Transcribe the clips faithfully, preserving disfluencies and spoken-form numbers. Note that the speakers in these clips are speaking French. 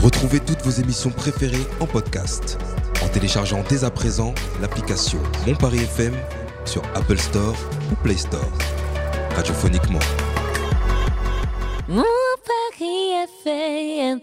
Retrouvez toutes vos émissions préférées en podcast en téléchargeant dès à présent l'application Mon Paris F M sur Apple Store ou Play Store. Radiophoniquement. Mon Paris F M.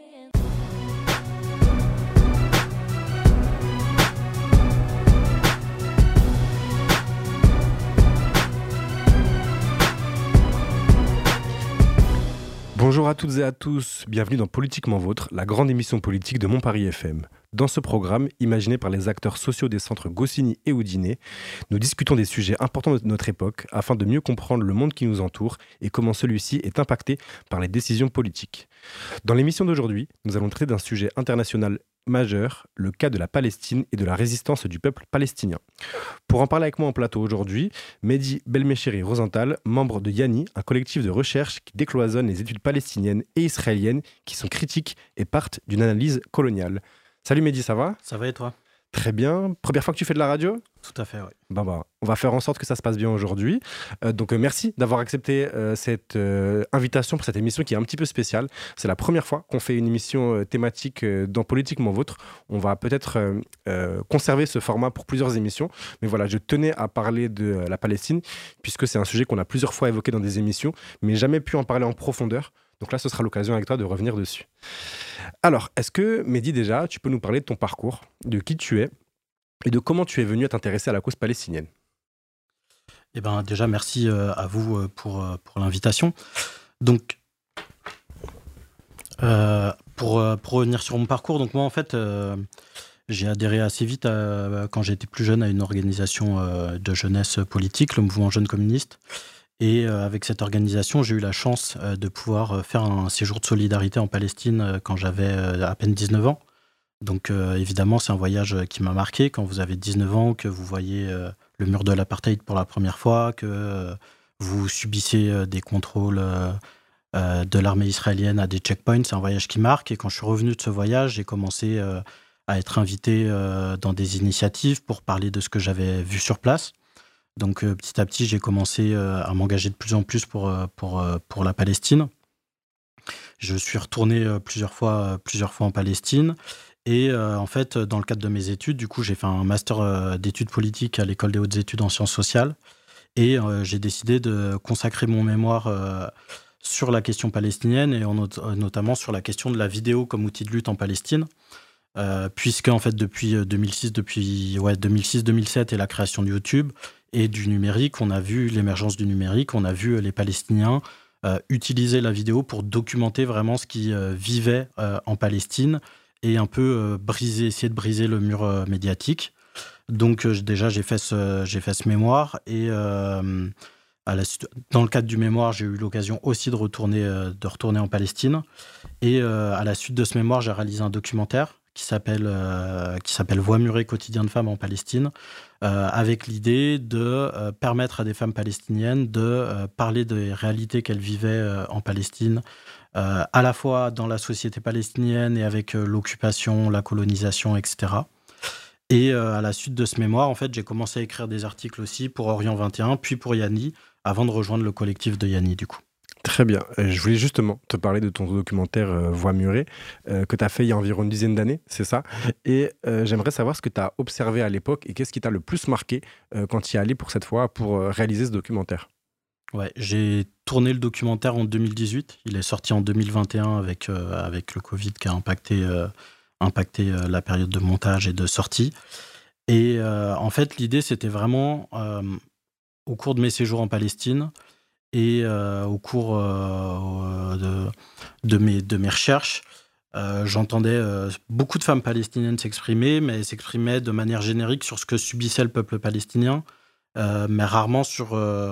Bonjour à toutes et à tous, bienvenue dans Politiquement Vôtre, la grande émission politique de Mon Paris F M. Dans ce programme, imaginé par les acteurs sociaux des centres Goscinny et Houdinet, nous discutons des sujets importants de notre époque afin de mieux comprendre le monde qui nous entoure et comment celui-ci est impacté par les décisions politiques. Dans l'émission d'aujourd'hui, nous allons traiter d'un sujet international majeur, le cas de la Palestine et de la résistance du peuple palestinien. Pour en parler avec moi en plateau aujourd'hui, Mehdi Belmecheri Rosenthal, membre de Yanni, un collectif de recherche qui décloisonne les études palestiniennes et israéliennes qui sont critiques et partent d'une analyse coloniale. Salut Mehdi, ça va ? Ça va et toi ? Très bien. Première fois que tu fais de la radio ? Tout à fait, oui. Ben ben, on va faire en sorte que ça se passe bien aujourd'hui. Euh, donc euh, merci d'avoir accepté euh, cette euh, invitation pour cette émission qui est un petit peu spéciale. C'est la première fois qu'on fait une émission euh, thématique euh, dans Politiquement Vôtre. On va peut-être euh, euh, conserver ce format pour plusieurs émissions. Mais voilà, je tenais à parler de euh, la Palestine puisque c'est un sujet qu'on a plusieurs fois évoqué dans des émissions, mais jamais pu en parler en profondeur. Donc là, ce sera l'occasion avec toi de revenir dessus. Alors, est-ce que, Mehdi, déjà, tu peux nous parler de ton parcours, de qui tu es et de comment tu es venu à t'intéresser à la cause palestinienne ? Eh ben, déjà, merci euh, à vous euh, pour, euh, pour l'invitation. Donc, euh, pour, euh, pour revenir sur mon parcours, donc moi, en fait, euh, j'ai adhéré assez vite, à, quand j'étais plus jeune, à une organisation euh, de jeunesse politique, le mouvement Jeunes communistes. Et euh, avec cette organisation, j'ai eu la chance euh, de pouvoir euh, faire un séjour de solidarité en Palestine euh, quand j'avais euh, à peine dix-neuf ans. Donc euh, évidemment, c'est un voyage qui m'a marqué. Quand vous avez dix-neuf ans, que vous voyez euh, le mur de l'apartheid pour la première fois, que euh, vous subissez euh, des contrôles euh, euh, de l'armée israélienne à des checkpoints, c'est un voyage qui marque. Et quand je suis revenu de ce voyage, j'ai commencé euh, à être invité euh, dans des initiatives pour parler de ce que j'avais vu sur place. Donc euh, petit à petit, j'ai commencé euh, à m'engager de plus en plus pour, euh, pour, euh, pour la Palestine. Je suis retourné euh, plusieurs fois, euh, plusieurs fois en Palestine. Et euh, en fait, dans le cadre de mes études, du coup, j'ai fait un master euh, d'études politiques à l'École des hautes études en sciences sociales. Et euh, j'ai décidé de consacrer mon mémoire euh, sur la question palestinienne et en not- notamment sur la question de la vidéo comme outil de lutte en Palestine. Euh, puisque en fait, depuis deux mille six, depuis ouais, deux mille six deux mille sept et la création de YouTube et du numérique, on a vu l'émergence du numérique, on a vu les Palestiniens euh, utiliser la vidéo pour documenter vraiment ce qui euh, vivait euh, en Palestine et un peu euh, briser, essayer de briser le mur euh, médiatique. Donc euh, déjà, j'ai fait ce, j'ai fait ce mémoire et euh, à la, dans le cadre du mémoire, j'ai eu l'occasion aussi de retourner, euh, de retourner en Palestine. Et euh, à la suite de ce mémoire, j'ai réalisé un documentaire qui s'appelle, euh, qui s'appelle Voix murée, quotidien de femmes en Palestine, euh, avec l'idée de euh, permettre à des femmes palestiniennes de euh, parler des réalités qu'elles vivaient euh, en Palestine, euh, à la fois dans la société palestinienne et avec euh, l'occupation, la colonisation, et cetera. Et euh, à la suite de ce mémoire, en fait, j'ai commencé à écrire des articles aussi pour Orient vingt et un, puis pour Yanni, avant de rejoindre le collectif de Yanni, du coup. Très bien. Euh, je voulais justement te parler de ton documentaire euh, Voix murée euh, que tu as fait il y a environ une dizaine d'années, c'est ça ? Et euh, j'aimerais savoir ce que tu as observé à l'époque et qu'est-ce qui t'a le plus marqué euh, quand tu y es allé pour cette fois pour euh, réaliser ce documentaire. Ouais, j'ai tourné le documentaire en deux mille dix-huit. Il est sorti en deux mille vingt et un avec, euh, avec le Covid qui a impacté, euh, impacté euh, la période de montage et de sortie. Et euh, en fait, l'idée, c'était vraiment, euh, au cours de mes séjours en Palestine, et euh, au cours euh, de, de, mes, de mes recherches, euh, j'entendais euh, beaucoup de femmes palestiniennes s'exprimer, mais elles s'exprimaient de manière générique sur ce que subissait le peuple palestinien, euh, mais rarement sur, euh,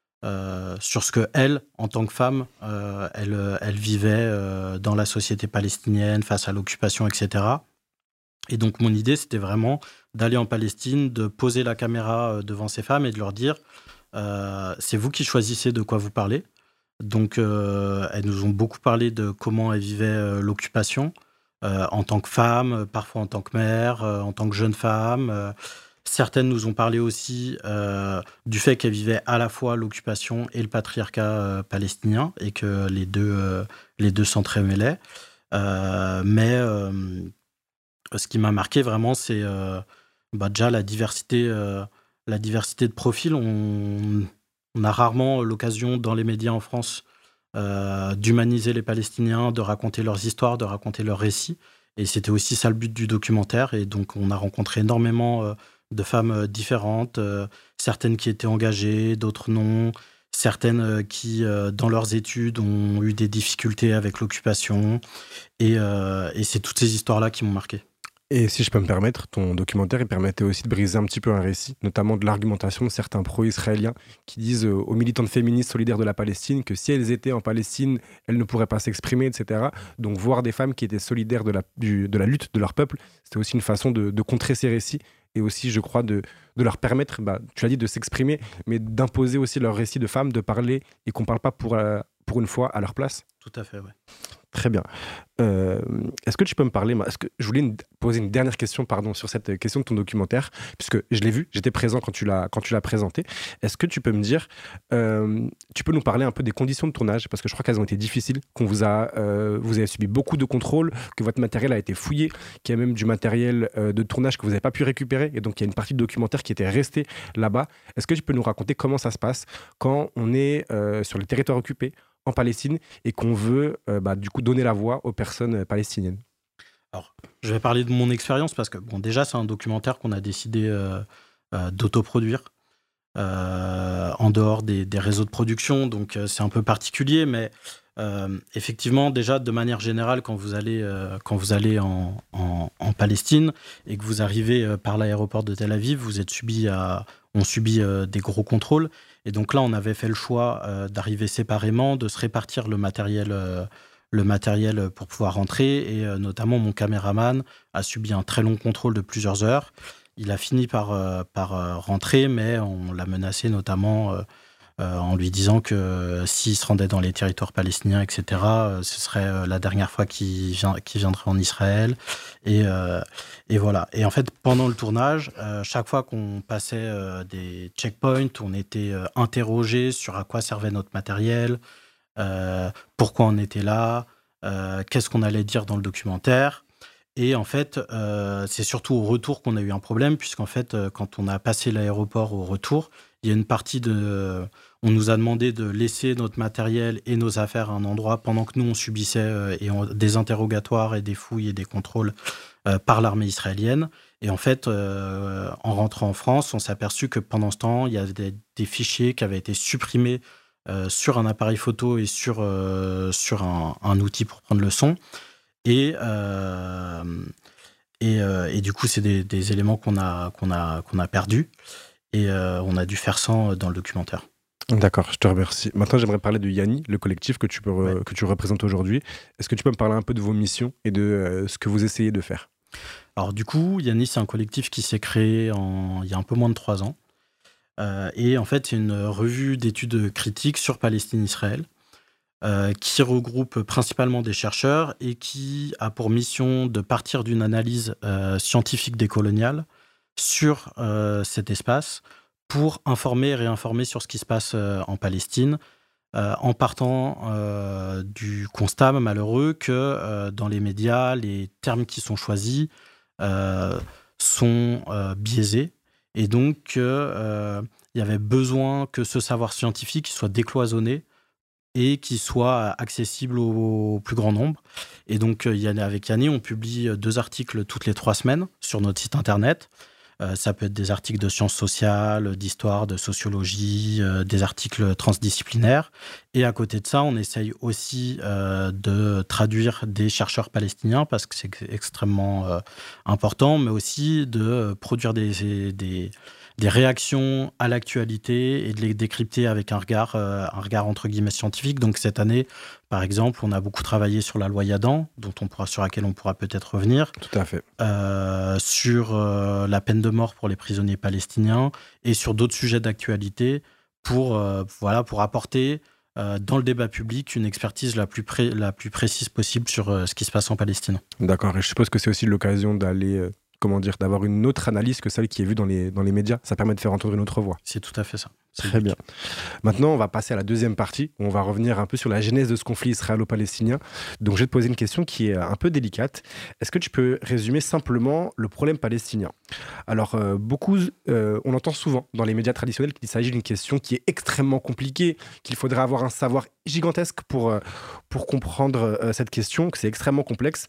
euh, sur ce qu'elles, en tant que femmes, euh, elles, elles vivaient euh, dans la société palestinienne, face à l'occupation, et cetera. Et donc mon idée, c'était vraiment d'aller en Palestine, de poser la caméra devant ces femmes et de leur dire... Euh, c'est vous qui choisissez de quoi vous parlez. Donc, euh, elles nous ont beaucoup parlé de comment elles vivaient euh, l'occupation euh, en tant que femmes, parfois en tant que mères, euh, en tant que jeunes femmes. Euh, certaines nous ont parlé aussi euh, du fait qu'elles vivaient à la fois l'occupation et le patriarcat euh, palestinien et que les deux, euh, les deux s'entremêlaient. Euh, mais euh, ce qui m'a marqué vraiment, c'est euh, bah, déjà la diversité, euh, la diversité de profils. On, on a rarement l'occasion dans les médias en France euh, d'humaniser les Palestiniens, de raconter leurs histoires, de raconter leurs récits. Et c'était aussi ça le but du documentaire. Et donc, on a rencontré énormément euh, de femmes euh, différentes, euh, certaines qui étaient engagées, d'autres non, certaines euh, qui, euh, dans leurs études, ont eu des difficultés avec l'occupation. Et, euh, et c'est toutes ces histoires-là qui m'ont marqué. Et si je peux me permettre, ton documentaire il permettait aussi de briser un petit peu un récit, notamment de l'argumentation de certains pro-israéliens qui disent euh, aux militantes féministes solidaires de la Palestine que si elles étaient en Palestine, elles ne pourraient pas s'exprimer, et cetera. Donc voir des femmes qui étaient solidaires de la, du, de la lutte de leur peuple, c'était aussi une façon de, de contrer ces récits et aussi, je crois, de, de leur permettre, bah, tu l'as dit, de s'exprimer, mais d'imposer aussi leur récit de femmes, de parler et qu'on ne parle pas pour, euh, pour une fois à leur place. Tout à fait, oui. Très bien. Euh, est-ce que tu peux me parler, est-ce que je voulais une, poser une dernière question pardon, sur cette question de ton documentaire, puisque je l'ai vu, j'étais présent quand tu l'as, quand tu l'as présenté. Est-ce que tu peux me dire, euh, tu peux nous parler un peu des conditions de tournage, parce que je crois qu'elles ont été difficiles, qu'on vous a, euh, vous avez subi beaucoup de contrôles, que votre matériel a été fouillé, qu'il y a même du matériel euh, de tournage que vous n'avez pas pu récupérer, et donc il y a une partie de documentaire qui était restée là-bas. Est-ce que tu peux nous raconter comment ça se passe quand on est euh, sur les territoires occupés, en Palestine, et qu'on veut euh, bah, du coup donner la voix aux personnes palestiniennes? Alors, je vais parler de mon expérience parce que bon, déjà c'est un documentaire qu'on a décidé euh, euh, d'autoproduire euh, en dehors des, des réseaux de production, donc euh, c'est un peu particulier, mais euh, effectivement déjà de manière générale quand vous allez, euh, quand vous allez en, en, en Palestine et que vous arrivez euh, par l'aéroport de Tel Aviv, vous êtes subi à, on subit euh, des gros contrôles. Et donc là, on avait fait le choix euh, d'arriver séparément, de se répartir le matériel, euh, le matériel pour pouvoir rentrer. Et euh, notamment, mon caméraman a subi un très long contrôle de plusieurs heures. Il a fini par, euh, par euh, rentrer, mais on l'a menacé notamment euh, euh, en lui disant que euh, s'il se rendait dans les territoires palestiniens, et cetera, euh, ce serait euh, la dernière fois qu'il, vient, qu'il viendrait en Israël. Et, euh, et voilà. Et en fait, pendant le tournage, euh, chaque fois qu'on passait euh, des checkpoints, on était euh, interrogé sur à quoi servait notre matériel, euh, pourquoi on était là, euh, qu'est-ce qu'on allait dire dans le documentaire. Et en fait, euh, c'est surtout au retour qu'on a eu un problème, puisqu'en fait, euh, quand on a passé l'aéroport au retour, il y a une partie de... Euh, on nous a demandé de laisser notre matériel et nos affaires à un endroit pendant que nous, on subissait euh, et on, des interrogatoires et des fouilles et des contrôles euh, par l'armée israélienne. Et en fait, euh, en rentrant en France, on s'est aperçu que pendant ce temps, il y avait des, des fichiers qui avaient été supprimés euh, sur un appareil photo et sur, euh, sur un, un outil pour prendre le son. Et, euh, et, euh, et du coup, c'est des, des éléments qu'on a, qu'on a, qu'on a perdus. Et euh, on a dû faire sans dans le documentaire. D'accord, je te remercie. Maintenant, j'aimerais parler de Yanni, le collectif que tu, peux re- Ouais. que tu représentes aujourd'hui. Est-ce que tu peux me parler un peu de vos missions et de euh, ce que vous essayez de faire? Alors du coup, Yannis, c'est un collectif qui s'est créé en, il y a un peu moins de trois ans. Euh, et en fait, c'est une revue d'études critiques sur Palestine-Israël euh, qui regroupe principalement des chercheurs et qui a pour mission de partir d'une analyse euh, scientifique décoloniale sur euh, cet espace pour informer et réinformer sur ce qui se passe euh, en Palestine, euh, en partant euh, du constat malheureux que euh, dans les médias, les termes qui sont choisis euh, sont euh, biaisés, et donc il euh, y avait besoin que ce savoir scientifique soit décloisonné et qui soit accessible au, au plus grand nombre. Et donc, euh, avec Yanni, on publie deux articles toutes les trois semaines sur notre site internet. Euh, ça peut être des articles de sciences sociales, d'histoire, de sociologie, euh, des articles transdisciplinaires. Et à côté de ça, on essaye aussi euh, de traduire des chercheurs palestiniens parce que c'est extrêmement euh, important, mais aussi de produire des, des, des réactions à l'actualité et de les décrypter avec un regard, euh, un regard entre guillemets scientifique. Donc cette année, par exemple, on a beaucoup travaillé sur la loi Yadan, dont on pourra, sur laquelle on pourra peut-être revenir. Tout à fait. Euh, sur euh, la peine de mort pour les prisonniers palestiniens et sur d'autres sujets d'actualité pour, euh, voilà, pour apporter euh, dans le débat public une expertise la plus, pré- la plus précise possible sur euh, ce qui se passe en Palestine. D'accord, et je suppose que c'est aussi l'occasion d'aller euh, comment dire, d'avoir une autre analyse que celle qui est vue dans les, dans les médias. Ça permet de faire entendre une autre voix. C'est tout à fait ça. C'est Très unique. bien. Maintenant, on va passer à la deuxième partie, où on va revenir un peu sur la genèse de ce conflit israélo-palestinien. Donc, je vais te poser une question qui est un peu délicate. Est-ce que tu peux résumer simplement le problème palestinien ? Alors, euh, beaucoup, euh, on entend souvent dans les médias traditionnels qu'il s'agit d'une question qui est extrêmement compliquée, qu'il faudrait avoir un savoir gigantesque pour, euh, pour comprendre euh, cette question, que c'est extrêmement complexe.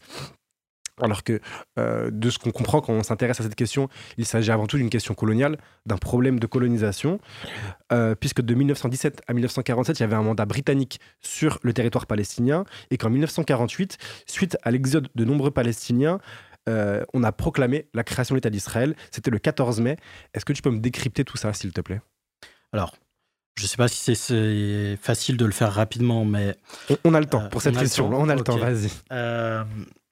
Alors que, euh, de ce qu'on comprend quand on s'intéresse à cette question, il s'agit avant tout d'une question coloniale, d'un problème de colonisation, euh, puisque de mille neuf cent dix-sept à mille neuf cent quarante-sept, il y avait un mandat britannique sur le territoire palestinien, et qu'en mille neuf cent quarante-huit, suite à l'exode de nombreux Palestiniens, euh, on a proclamé la création de l'État d'Israël. C'était le quatorze mai. Est-ce que tu peux me décrypter tout ça, s'il te plaît ? Alors, je ne sais pas si c'est, c'est facile de le faire rapidement, mais... On, on a le temps euh, pour cette on a le question. temps On a le Ok. temps, vas-y. Euh,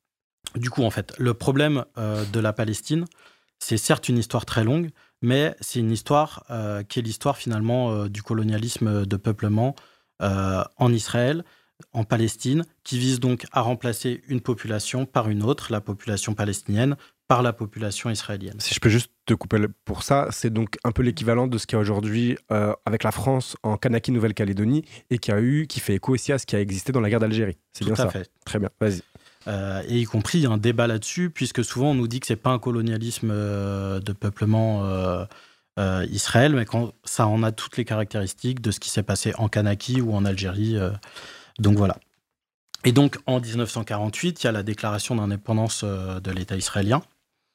du coup, en fait, le problème euh, de la Palestine, c'est certes une histoire très longue, mais c'est une histoire euh, qui est l'histoire finalement euh, du colonialisme de peuplement euh, en Israël, en Palestine, qui vise donc à remplacer une population par une autre, la population palestinienne, par la population israélienne. Si je peux juste te couper le- pour ça, c'est donc un peu l'équivalent de ce qu'il y a aujourd'hui euh, avec la France en Kanaki, Nouvelle-Calédonie, et qui a eu, qui fait écho aussi à ce qui a existé dans la guerre d'Algérie. C'est Tout bien à ça. fait. Très bien, vas-y. Euh, et y compris, il y a un débat là-dessus, puisque souvent on nous dit que c'est pas un colonialisme euh, de peuplement euh, euh, Israël, mais quand ça en a toutes les caractéristiques de ce qui s'est passé en Kanaki ou en Algérie. euh, donc voilà. Et donc en dix-neuf cent quarante-huit, il y a la déclaration d'indépendance euh, de l'État israélien.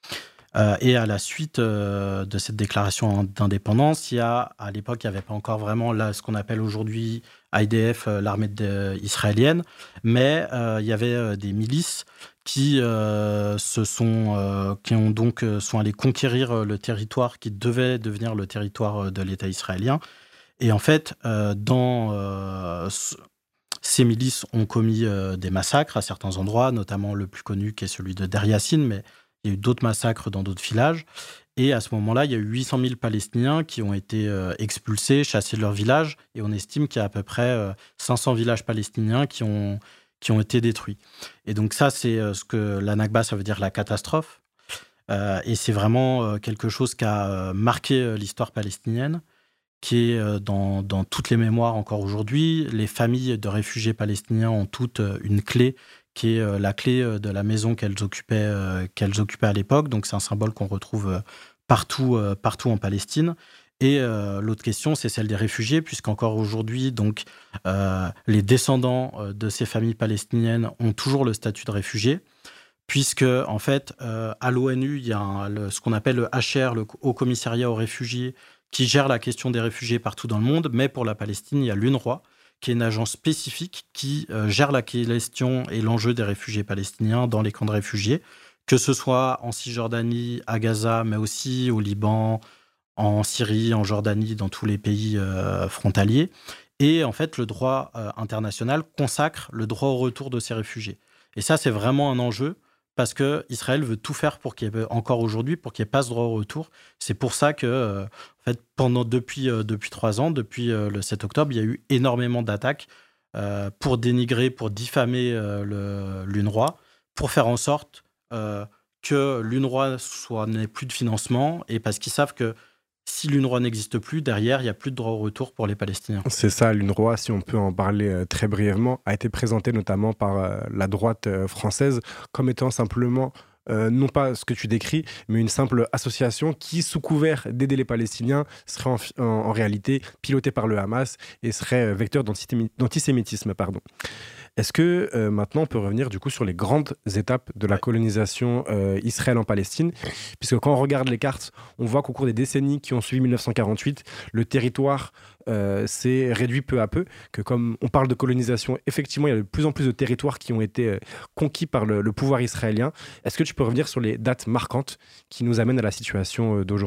Euh, et à la suite euh, de cette déclaration d'indépendance, il y a, à l'époque, il n'y avait pas encore vraiment là, ce qu'on appelle aujourd'hui I D F, euh, l'armée de- israélienne, mais euh, il y avait euh, des milices qui, euh, se sont, euh, qui ont donc, euh, sont allées conquérir euh, le territoire qui devait devenir le territoire euh, de l'État israélien. Et en fait, euh, dans, euh, ce- ces milices ont commis euh, des massacres à certains endroits, notamment le plus connu qui est celui de Deir Yassin, mais il y a eu d'autres massacres dans d'autres villages. Et à ce moment-là, il y a eu huit cent mille Palestiniens qui ont été euh, expulsés, chassés de leur village. Et on estime qu'il y a à peu près euh, cinq cents villages palestiniens qui ont, qui ont été détruits. Et donc ça, c'est euh, ce que la Nakba, ça veut dire la catastrophe. Euh, et c'est vraiment euh, quelque chose qui a euh, marqué euh, l'histoire palestinienne, qui est euh, dans, dans toutes les mémoires encore aujourd'hui. Les familles de réfugiés palestiniens ont toutes euh, une clé qui est euh, la clé euh, de la maison qu'elles occupaient, euh, qu'elles occupaient à l'époque. Donc c'est un symbole qu'on retrouve euh, partout, euh, partout en Palestine. Et euh, l'autre question, c'est celle des réfugiés, puisqu'encore aujourd'hui, donc, euh, les descendants euh, de ces familles palestiniennes ont toujours le statut de réfugiés, puisque en fait, euh, à l'ONU, il y a un- le- ce qu'on appelle le H R, le Haut Commissariat aux réfugiés, qui gère la question des réfugiés partout dans le monde, mais pour la Palestine, il y a l'UNRWA, qui est une agence spécifique qui euh, gère la question et l'enjeu des réfugiés palestiniens dans les camps de réfugiés, que ce soit en Cisjordanie, à Gaza, mais aussi au Liban, en Syrie, en Jordanie, dans tous les pays euh, frontaliers. Et en fait, le droit euh, international consacre le droit au retour de ces réfugiés. Et ça, c'est vraiment un enjeu, parce que Israël veut tout faire pour qu'il y ait, encore aujourd'hui, pour qu'il n'y ait pas ce droit au retour. C'est pour ça que, euh, en fait, pendant, depuis, euh, depuis trois ans, depuis euh, le sept octobre, il y a eu énormément d'attaques euh, pour dénigrer, pour diffamer euh, le, l'UNRWA, pour faire en sorte euh, que l'UNRWA soit, n'ait plus de financement, et parce qu'ils savent que si l'UNRWA n'existe plus, derrière, il n'y a plus de droit au retour pour les Palestiniens. C'est ça, l'UNRWA, si on peut en parler euh, très brièvement, a été présenté notamment par euh, la droite euh, française comme étant simplement, euh, non pas ce que tu décris, mais une simple association qui, sous couvert d'aider les Palestiniens, serait en, en- en réalité pilotée par le Hamas et serait euh, vecteur d'antisémi- d'antisémitisme. Pardon. Est-ce que euh, maintenant on peut revenir du coup sur les grandes étapes de la Ouais. colonisation euh, Israël en Palestine, puisque quand on regarde les cartes, on voit qu'au cours des décennies qui ont suivi mille neuf cent quarante-huit, le territoire euh, s'est réduit peu à peu, que comme on parle de colonisation, effectivement il y a de plus en plus de territoires qui ont été euh, conquis par le, le pouvoir israélien. Est-ce que tu peux revenir sur les dates marquantes qui nous amènent à la situation euh, d'aujourd'hui ?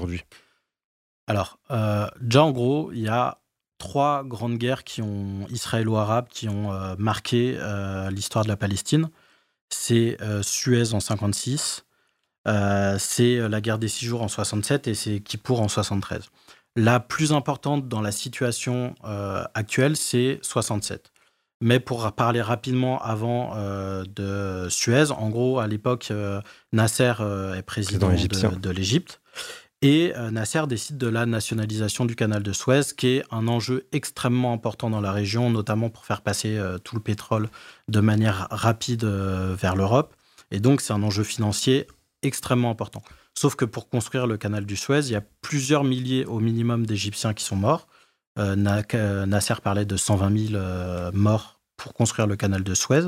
Alors, euh, déjà en gros, il y a trois grandes guerres qui ont israélo-arabes qui ont euh, marqué euh, l'histoire de la Palestine. C'est euh, Suez en cinquante-six, euh, c'est euh, la guerre des six jours en soixante-sept et c'est Kippour en soixante-treize. La plus importante dans la situation euh, actuelle, c'est soixante-sept. Mais pour parler rapidement avant euh, de Suez, en gros, à l'époque, euh, Nasser euh, est président de, de l'Égypte. Et euh, Nasser décide de la nationalisation du canal de Suez, qui est un enjeu extrêmement important dans la région, notamment pour faire passer euh, tout le pétrole de manière rapide euh, vers l'Europe. Et donc, c'est un enjeu financier extrêmement important. Sauf que pour construire le canal du Suez, il y a plusieurs milliers au minimum d'Égyptiens qui sont morts. Euh, Nasser parlait de cent vingt mille euh, morts pour construire le canal de Suez.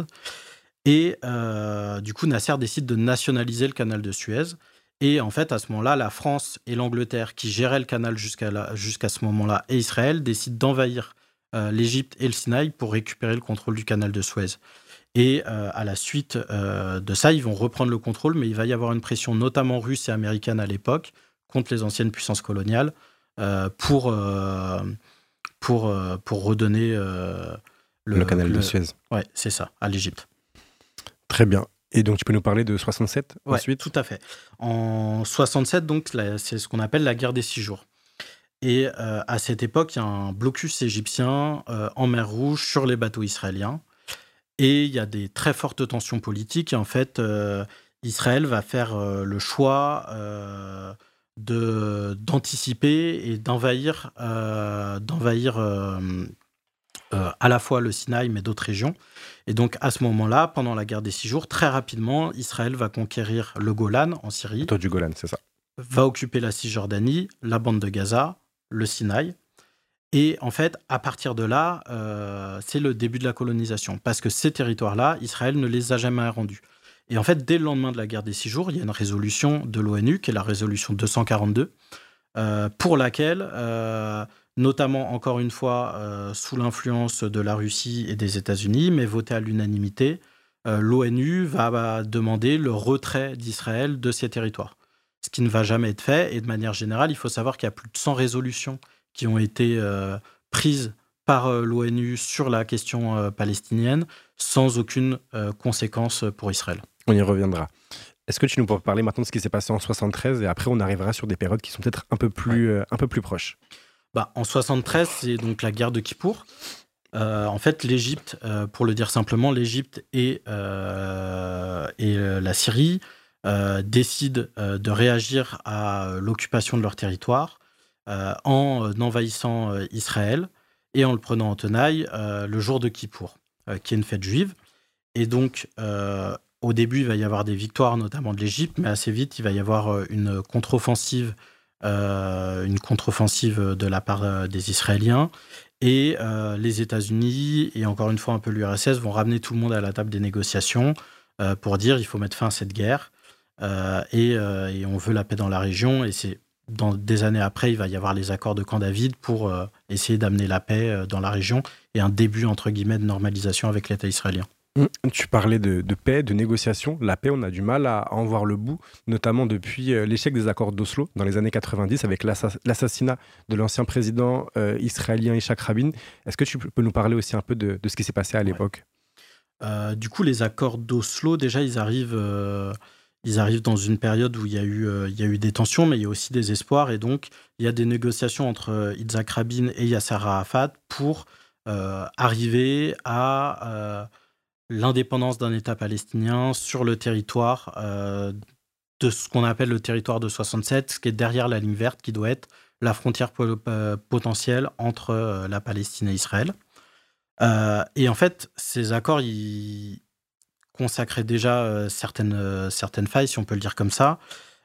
Et euh, du coup, Nasser décide de nationaliser le canal de Suez. Et en fait, à ce moment-là, la France et l'Angleterre, qui géraient le canal jusqu'à, la, jusqu'à ce moment-là, et Israël, décident d'envahir euh, l'Égypte et le Sinaï pour récupérer le contrôle du canal de Suez. Et euh, à la suite euh, de ça, ils vont reprendre le contrôle, mais il va y avoir une pression notamment russe et américaine à l'époque contre les anciennes puissances coloniales euh, pour, euh, pour, euh, pour redonner euh, le, le canal le, de Suez. Ouais, c'est ça, à l'Égypte. Très bien. Et donc, tu peux nous parler de soixante-sept ouais, ensuite ? Tout à fait. En soixante-sept, donc, là, c'est ce qu'on appelle la guerre des six jours. Et euh, à cette époque, il y a un blocus égyptien euh, en mer Rouge sur les bateaux israéliens. Et il y a des très fortes tensions politiques. Et en fait, euh, Israël va faire euh, le choix euh, de, d'anticiper et d'envahir, euh, d'envahir euh, euh, à la fois le Sinaï, mais d'autres régions. Et donc, à ce moment-là, pendant la guerre des six jours, très rapidement, Israël va conquérir le Golan en Syrie. Le plateau du Golan, c'est ça. Va occuper la Cisjordanie, la bande de Gaza, le Sinaï. Et en fait, à partir de là, euh, c'est le début de la colonisation. Parce que ces territoires-là, Israël ne les a jamais rendus. Et en fait, dès le lendemain de la guerre des six jours, il y a une résolution de l'ONU, qui est la résolution deux cent quarante-deux, euh, pour laquelle, euh, notamment, encore une fois, euh, sous l'influence de la Russie et des États-Unis, mais votée à l'unanimité, euh, l'ONU va, va demander le retrait d'Israël de ces territoires. Ce qui ne va jamais être fait. Et de manière générale, il faut savoir qu'il y a plus de cent résolutions qui ont été euh, prises par euh, l'ONU sur la question euh, palestinienne, sans aucune euh, conséquence pour Israël. On y reviendra. Est-ce que tu nous peux parler maintenant de ce qui s'est passé en soixante-treize et après on arrivera sur des périodes qui sont peut-être un peu plus, ouais. euh, un peu plus proches. Bah, en soixante-treize, c'est donc la guerre de Kippour. Euh, en fait, l'Égypte, euh, pour le dire simplement, l'Égypte et, euh, et euh, la Syrie euh, décident euh, de réagir à l'occupation de leur territoire euh, en envahissant euh, Israël et en le prenant en tenaille euh, le jour de Kippour, euh, qui est une fête juive. Et donc, euh, au début, il va y avoir des victoires, notamment de l'Égypte, mais assez vite, il va y avoir une contre-offensive, euh, une contre-offensive de la part des Israéliens. Et euh, les États-Unis, et encore une fois un peu l'U R S S, vont ramener tout le monde à la table des négociations euh, pour dire qu'il faut mettre fin à cette guerre. Euh, et, euh, et on veut la paix dans la région. Et c'est dans des années après, il va y avoir les accords de Camp David pour euh, essayer d'amener la paix euh, dans la région et un début, entre guillemets, de normalisation avec l'État israélien. Tu parlais de, de paix, de négociation. La paix, on a du mal à en voir le bout, notamment depuis l'échec des accords d'Oslo dans les années quatre-vingt-dix avec l'assa- l'assassinat de l'ancien président euh, israélien Yitzhak Rabin. Est-ce que tu peux nous parler aussi un peu de, de ce qui s'est passé à l'époque ? ouais. euh, Du coup, les accords d'Oslo, déjà, ils arrivent, euh, ils arrivent dans une période où il y a eu, euh, il y a eu des tensions, mais il y a aussi des espoirs. Et donc, il y a des négociations entre Yitzhak Rabin et Yasser Arafat pour euh, arriver à... Euh, l'indépendance d'un État palestinien sur le territoire euh, de ce qu'on appelle le territoire de soixante-sept, ce qui est derrière la ligne verte, qui doit être la frontière po- euh, potentielle entre euh, la Palestine et Israël. Euh, et en fait, ces accords, ils consacraient déjà euh, certaines, euh, certaines failles, si on peut le dire comme ça,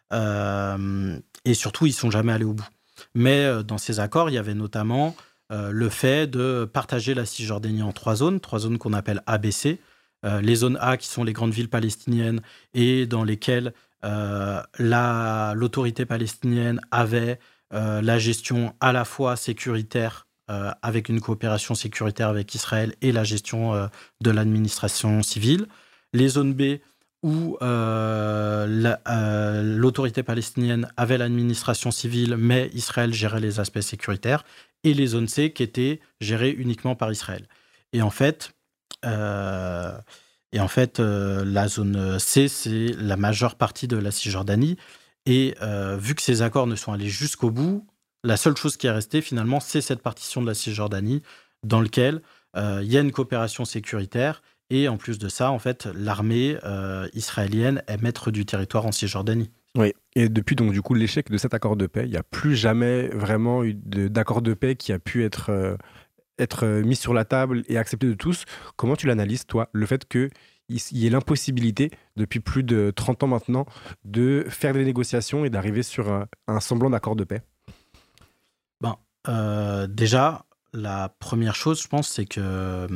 euh, et surtout, ils ne sont jamais allés au bout. Mais euh, dans ces accords, il y avait notamment euh, le fait de partager la Cisjordanie en trois zones, trois zones qu'on appelle A B C, Euh, les zones A qui sont les grandes villes palestiniennes et dans lesquelles euh, la, l'autorité palestinienne avait euh, la gestion à la fois sécuritaire euh, avec une coopération sécuritaire avec Israël et la gestion euh, de l'administration civile. Les zones B où euh, la, euh, l'autorité palestinienne avait l'administration civile mais Israël gérait les aspects sécuritaires et les zones C qui étaient gérées uniquement par Israël. Et en fait, Euh, et en fait, euh, la zone C, c'est la majeure partie de la Cisjordanie. Et euh, vu que ces accords ne sont allés jusqu'au bout, la seule chose qui est restée finalement, c'est cette partition de la Cisjordanie dans laquelle euh, y a une coopération sécuritaire. Et en plus de ça, en fait, l'armée euh, israélienne est maître du territoire en Cisjordanie. Oui, et depuis donc du coup l'échec de cet accord de paix, il n'y a plus jamais vraiment eu de, d'accord de paix qui a pu être, euh, être mis sur la table et accepté de tous. Comment tu l'analyses, toi, le fait qu'il y ait l'impossibilité, depuis plus de trente ans maintenant, de faire des négociations et d'arriver sur un, un semblant d'accord de paix? Ben, euh, déjà, la première chose, je pense, c'est que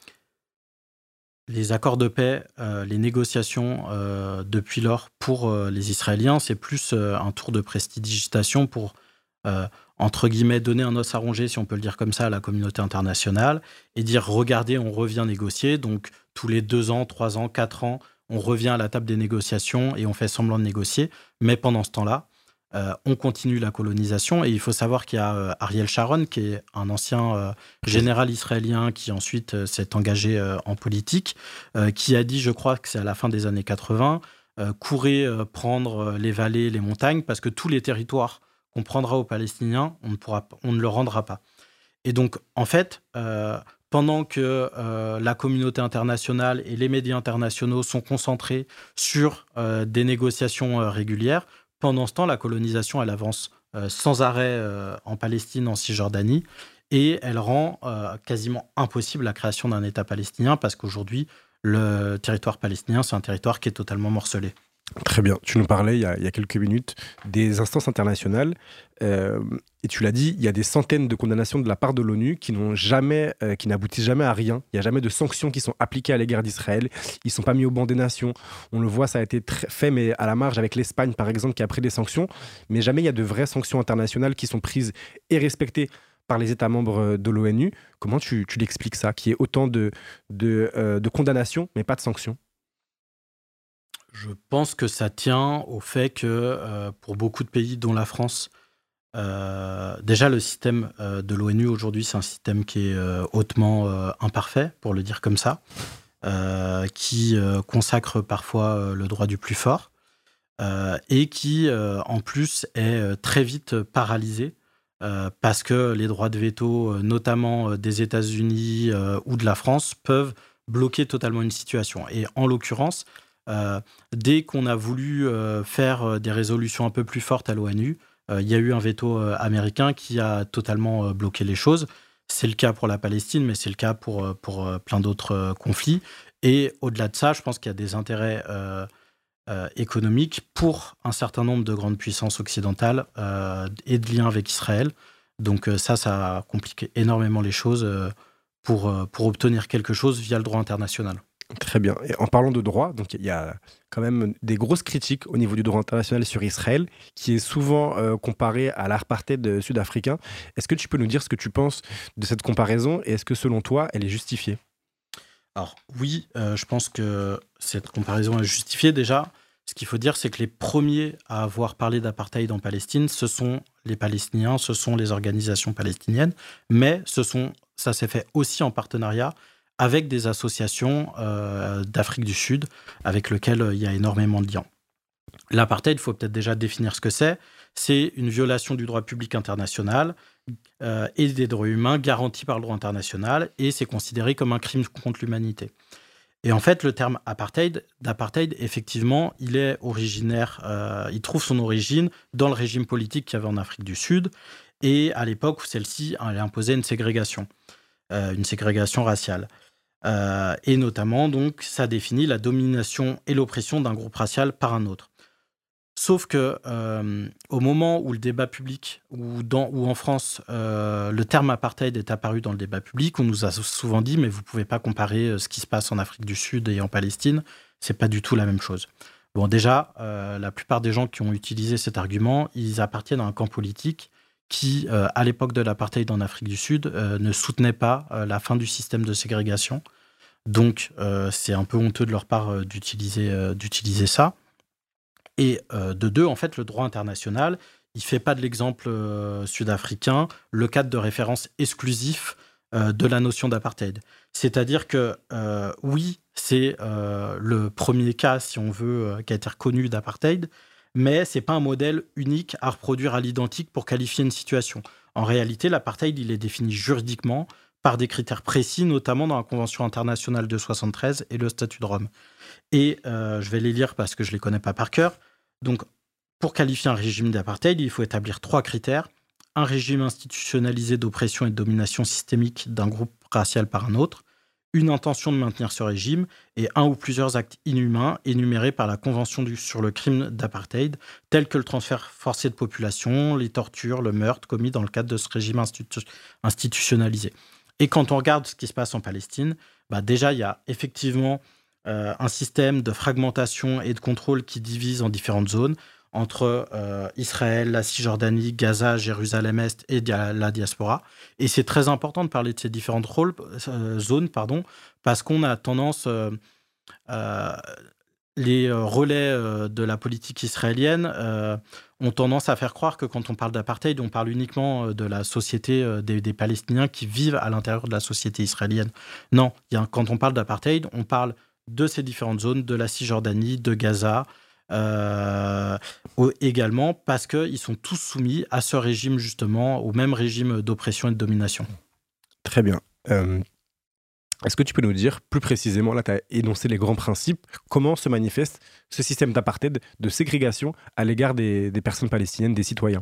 les accords de paix, euh, les négociations euh, depuis lors pour euh, les Israéliens, c'est plus euh, un tour de prestidigitation pour, euh, entre guillemets, donner un os à ronger, si on peut le dire comme ça, à la communauté internationale et dire, regardez, on revient négocier. Donc, tous les deux ans, trois ans, quatre ans, on revient à la table des négociations et on fait semblant de négocier. Mais pendant ce temps-là, Euh, on continue la colonisation et il faut savoir qu'il y a euh, Ariel Sharon, qui est un ancien euh, général israélien qui ensuite euh, s'est engagé euh, en politique, euh, qui a dit, je crois que c'est à la fin des années quatre-vingts, euh, courez euh, prendre les vallées, les montagnes, parce que tous les territoires qu'on prendra aux Palestiniens, on ne, pourra, on ne le rendra pas. Et donc, en fait, euh, pendant que euh, la communauté internationale et les médias internationaux sont concentrés sur euh, des négociations euh, régulières, pendant ce temps, la colonisation, elle avance euh, sans arrêt euh, en Palestine, en Cisjordanie, et elle rend euh, quasiment impossible la création d'un État palestinien, parce qu'aujourd'hui, le territoire palestinien, c'est un territoire qui est totalement morcelé. Très bien. Tu nous parlais il y a, il y a quelques minutes des instances internationales euh, et tu l'as dit, il y a des centaines de condamnations de la part de l'ONU qui n'ont jamais, euh, qui n'aboutissent jamais à rien. Il n'y a jamais de sanctions qui sont appliquées à l'égard d'Israël. Ils ne sont pas mis au banc des nations. On le voit, ça a été très fait, mais à la marge avec l'Espagne, par exemple, qui a pris des sanctions. Mais jamais il y a de vraies sanctions internationales qui sont prises et respectées par les États membres de l'ONU. Comment tu, tu l'expliques ça, qu'il y ait autant de, de, euh, de condamnations, mais pas de sanctions? Je pense que ça tient au fait que euh, pour beaucoup de pays, dont la France, euh, déjà le système euh, de l'ONU aujourd'hui, c'est un système qui est euh, hautement euh, imparfait, pour le dire comme ça, euh, qui euh, consacre parfois euh, le droit du plus fort euh, et qui, euh, en plus, est euh, très vite paralysé euh, parce que les droits de veto, euh, notamment euh, des États-Unis euh, ou de la France, peuvent bloquer totalement une situation. Et en l'occurrence, Euh, dès qu'on a voulu euh, faire des résolutions un peu plus fortes à l'ONU, euh, il y a eu un veto euh, américain qui a totalement euh, bloqué les choses. C'est le cas pour la Palestine, mais c'est le cas pour, pour euh, plein d'autres euh, conflits. Et au-delà de ça, je pense qu'il y a des intérêts euh, euh, économiques pour un certain nombre de grandes puissances occidentales euh, et de liens avec Israël. Donc euh, ça, ça complique énormément les choses euh, pour, euh, pour obtenir quelque chose via le droit international. Très bien. Et en parlant de droit, donc il y a quand même des grosses critiques au niveau du droit international sur Israël, qui est souvent euh, comparé à l'apartheid sud-africain. Est-ce que tu peux nous dire ce que tu penses de cette comparaison et est-ce que selon toi, elle est justifiée? Alors oui, euh, je pense que cette comparaison est justifiée. Déjà, ce qu'il faut dire, c'est que les premiers à avoir parlé d'apartheid en Palestine, ce sont les Palestiniens, ce sont les organisations palestiniennes, mais ce sont, ça s'est fait aussi en partenariat avec des associations euh, d'Afrique du Sud, avec lesquelles euh, il y a énormément de liens. L'apartheid, il faut peut-être déjà définir ce que c'est. C'est une violation du droit public international euh, et des droits humains garantis par le droit international, et c'est considéré comme un crime contre l'humanité. Et en fait, le terme apartheid, d'apartheid, effectivement, il est originaire, euh, il trouve son origine dans le régime politique qu'il y avait en Afrique du Sud, et à l'époque où celle-ci elle imposait une ségrégation, euh, une ségrégation raciale. Euh, et notamment, donc, ça définit la domination et l'oppression d'un groupe racial par un autre. Sauf que euh, au moment où le débat public, ou, dans, ou en France, euh, le terme apartheid est apparu dans le débat public, on nous a souvent dit, mais vous ne pouvez pas comparer ce qui se passe en Afrique du Sud et en Palestine, c'est pas du tout la même chose. Bon, déjà, euh, la plupart des gens qui ont utilisé cet argument, ils appartiennent à un camp politique qui, euh, à l'époque de l'apartheid en Afrique du Sud, euh, ne soutenait pas euh, la fin du système de ségrégation. Donc, euh, c'est un peu honteux de leur part euh, d'utiliser, euh, d'utiliser ça. Et euh, de deux, en fait, le droit international, il ne fait pas de l'exemple euh, sud-africain le cadre de référence exclusif euh, de la notion d'apartheid. C'est-à-dire que, euh, oui, c'est euh, le premier cas, si on veut, euh, qui a été reconnu d'apartheid, mais ce n'est pas un modèle unique à reproduire à l'identique pour qualifier une situation. En réalité, l'apartheid, il est défini juridiquement par des critères précis, notamment dans la Convention internationale de soixante-treize et le Statut de Rome. Et euh, je vais les lire parce que je ne les connais pas par cœur. Donc, pour qualifier un régime d'apartheid, il faut établir trois critères. Un régime institutionnalisé d'oppression et de domination systémique d'un groupe racial par un autre, une intention de maintenir ce régime et un ou plusieurs actes inhumains énumérés par la Convention du, sur le crime d'apartheid, tels que le transfert forcé de population, les tortures, le meurtre commis dans le cadre de ce régime institu- institutionnalisé. Et quand on regarde ce qui se passe en Palestine, bah déjà, il y a effectivement euh, un système de fragmentation et de contrôle qui divise en différentes zones, entre euh, Israël, la Cisjordanie, Gaza, Jérusalem-Est et dia- la diaspora. Et c'est très important de parler de ces différentes rôles, euh, zones, pardon, parce qu'on a tendance... Euh, euh, les relais euh, de la politique israélienne euh, ont tendance à faire croire que quand on parle d'apartheid, on parle uniquement de la société euh, des, des Palestiniens qui vivent à l'intérieur de la société israélienne. Non, y a, quand on parle d'apartheid, on parle de ces différentes zones, de la Cisjordanie, de Gaza, Euh, également parce qu'ils sont tous soumis à ce régime, justement, au même régime d'oppression et de domination. Très bien. Euh, est-ce que tu peux nous dire plus précisément, là tu as énoncé les grands principes, comment se manifeste ce système d'apartheid, de ségrégation à l'égard des, des personnes palestiniennes, des citoyens?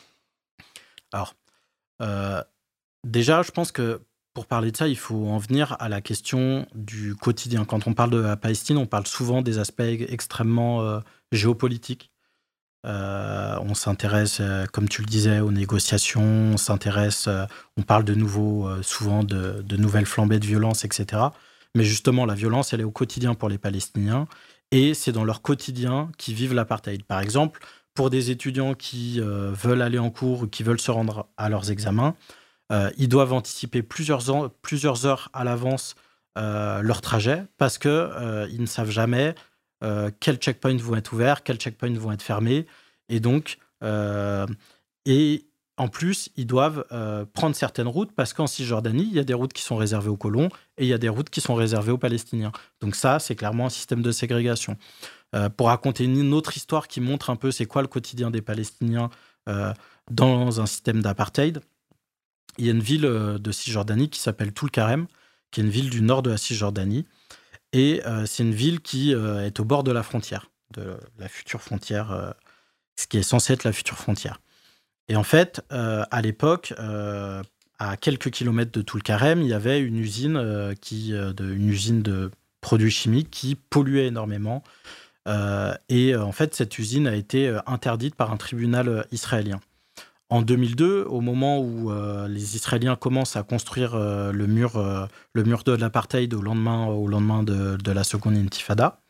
Alors, euh, déjà, je pense que pour parler de ça, il faut en venir à la question du quotidien. Quand on parle de la Palestine, on parle souvent des aspects extrêmement euh, géopolitiques. Euh, on s'intéresse, euh, comme tu le disais, aux négociations, on s'intéresse, euh, on parle de nouveau, euh, souvent de, de nouvelles flambées de violence, et cetera. Mais justement, la violence, elle est au quotidien pour les Palestiniens et c'est dans leur quotidien qu'ils vivent l'apartheid. Par exemple, pour des étudiants qui euh, veulent aller en cours ou qui veulent se rendre à leurs examens, Euh, ils doivent anticiper plusieurs, ans, plusieurs heures à l'avance euh, leur trajet parce qu'ils euh, ne savent jamais euh, quels checkpoints vont être ouverts, quels checkpoints vont être fermés. Et donc, euh, et en plus, ils doivent euh, prendre certaines routes parce qu'en Cisjordanie, il y a des routes qui sont réservées aux colons et il y a des routes qui sont réservées aux Palestiniens. Donc ça, c'est clairement un système de ségrégation. Euh, pour raconter une autre histoire qui montre un peu c'est quoi le quotidien des Palestiniens euh, dans un système d'apartheid, il y a une ville de Cisjordanie qui s'appelle Toul-Karem, qui est une ville du nord de la Cisjordanie. Et euh, c'est une ville qui euh, est au bord de la frontière, de la future frontière, euh, ce qui est censé être la future frontière. Et en fait, euh, à l'époque, euh, à quelques kilomètres de Toul-Karem, il y avait une usine, euh, qui, euh, de, une usine de produits chimiques qui polluait énormément. Euh, et euh, en fait, cette usine a été euh, interdite par un tribunal euh, israélien. En deux mille deux, au moment où euh, les Israéliens commencent à construire euh, le, mur, euh, le mur de l'apartheid au lendemain, au lendemain de, de la seconde intifada,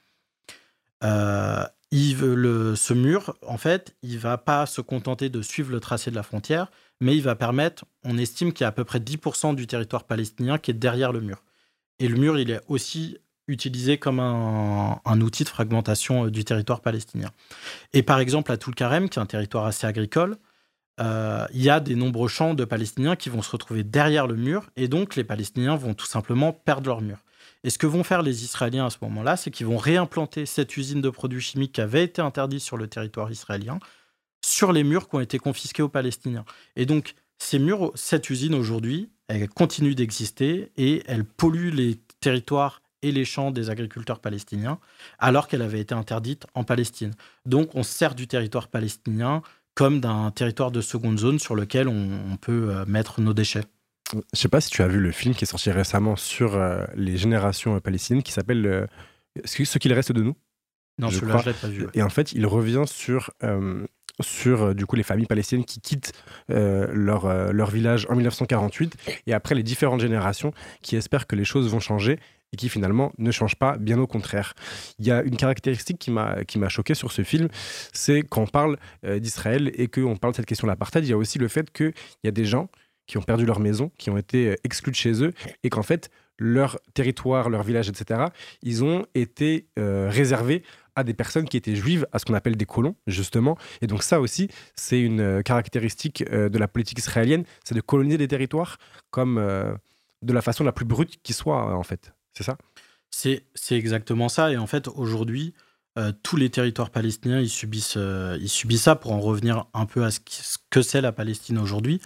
euh, il veut le, ce mur, en fait, il ne va pas se contenter de suivre le tracé de la frontière, mais il va permettre, on estime qu'il y a à peu près dix pour cent du territoire palestinien qui est derrière le mur. Et le mur, il est aussi utilisé comme un, un outil de fragmentation euh, du territoire palestinien. Et par exemple, à Toul-Karem, qui est un territoire assez agricole, Euh, il y a des nombreux champs de Palestiniens qui vont se retrouver derrière le mur et donc les Palestiniens vont tout simplement perdre leur mur. Et ce que vont faire les Israéliens à ce moment-là, c'est qu'ils vont réimplanter cette usine de produits chimiques qui avait été interdite sur le territoire israélien sur les murs qui ont été confisqués aux Palestiniens. Et donc, ces murs, cette usine aujourd'hui, elle continue d'exister et elle pollue les territoires et les champs des agriculteurs palestiniens alors qu'elle avait été interdite en Palestine. Donc, on se sert du territoire palestinien comme d'un territoire de seconde zone sur lequel on, on peut euh, mettre nos déchets. Je ne sais pas si tu as vu le film qui est sorti récemment sur euh, les générations euh, palestiniennes qui s'appelle euh, Ce qu'il reste de nous. Non, je celui-là, je ne l'ai pas vu. Ouais. Et en fait, il revient sur, euh, sur euh, du coup, les familles palestiniennes qui quittent euh, leur, euh, leur village en dix-neuf cent quarante-huit et après les différentes générations qui espèrent que les choses vont changer et qui finalement ne change pas, bien au contraire. Il y a une caractéristique qui m'a, qui m'a choqué sur ce film, c'est quand on parle euh, d'Israël et qu'on parle de cette question de l'apartheid, il y a aussi le fait qu'il y a des gens qui ont perdu leur maison, qui ont été exclus de chez eux et qu'en fait, leur territoire, leur village, et cetera, ils ont été euh, réservés à des personnes qui étaient juives, à ce qu'on appelle des colons, justement. Et donc ça aussi, c'est une caractéristique euh, de la politique israélienne, c'est de coloniser des territoires comme euh, de la façon la plus brute qui soit, en fait. C'est ça ? c'est, c'est exactement ça. Et en fait, aujourd'hui, euh, tous les territoires palestiniens, ils subissent, euh, ils subissent ça. Pour en revenir un peu à ce, qui, ce que c'est la Palestine aujourd'hui,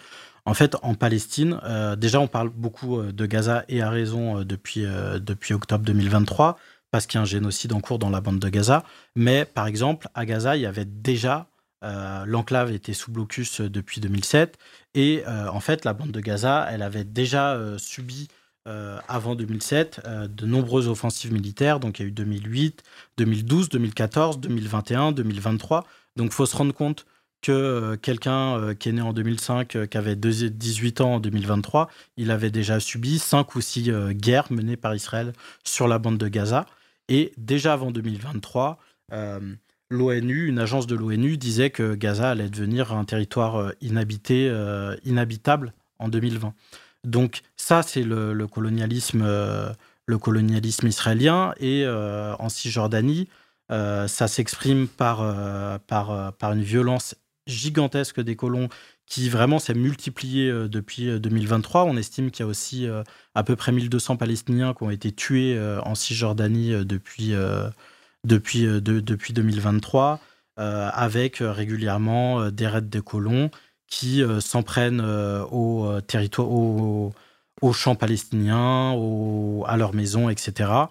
En fait, en Palestine, euh, déjà, on parle beaucoup euh, de Gaza et à raison euh, depuis, euh, depuis octobre deux mille vingt-trois, parce qu'il y a un génocide en cours dans la bande de Gaza. Mais par exemple, à Gaza, il y avait déjà, euh, l'enclave était sous blocus euh, depuis deux mille sept. Et euh, en fait, la bande de Gaza, elle avait déjà euh, subi, euh, avant deux mille sept, euh, de nombreuses offensives militaires. Donc il y a eu deux mille huit, deux mille douze, deux mille quatorze, deux mille vingt et un, deux mille vingt-trois. Donc il faut se rendre compte que euh, quelqu'un euh, qui est né en deux mille cinq, euh, qui avait dix-huit ans en deux mille vingt-trois, il avait déjà subi cinq ou six euh, guerres menées par Israël sur la bande de Gaza. Et déjà avant deux mille vingt-trois, euh, l'ONU, une agence de l'ONU, disait que Gaza allait devenir un territoire euh, inhabité, euh, inhabitable en deux mille vingt. Donc ça, c'est le, le colonialisme, euh, le colonialisme israélien. Et euh, en Cisjordanie, euh, ça s'exprime par, euh, par, euh, par une violence gigantesque des colons qui vraiment s'est multipliée euh, depuis euh, deux mille vingt-trois. On estime qu'il y a aussi euh, à peu près mille deux cents Palestiniens qui ont été tués euh, en Cisjordanie euh, depuis, euh, depuis, euh, de, depuis deux mille vingt-trois, euh, avec euh, régulièrement euh, des raids de colons qui euh, s'en prennent euh, au euh, territoire, au, aux champs palestiniens, au, à leurs maisons, et cetera.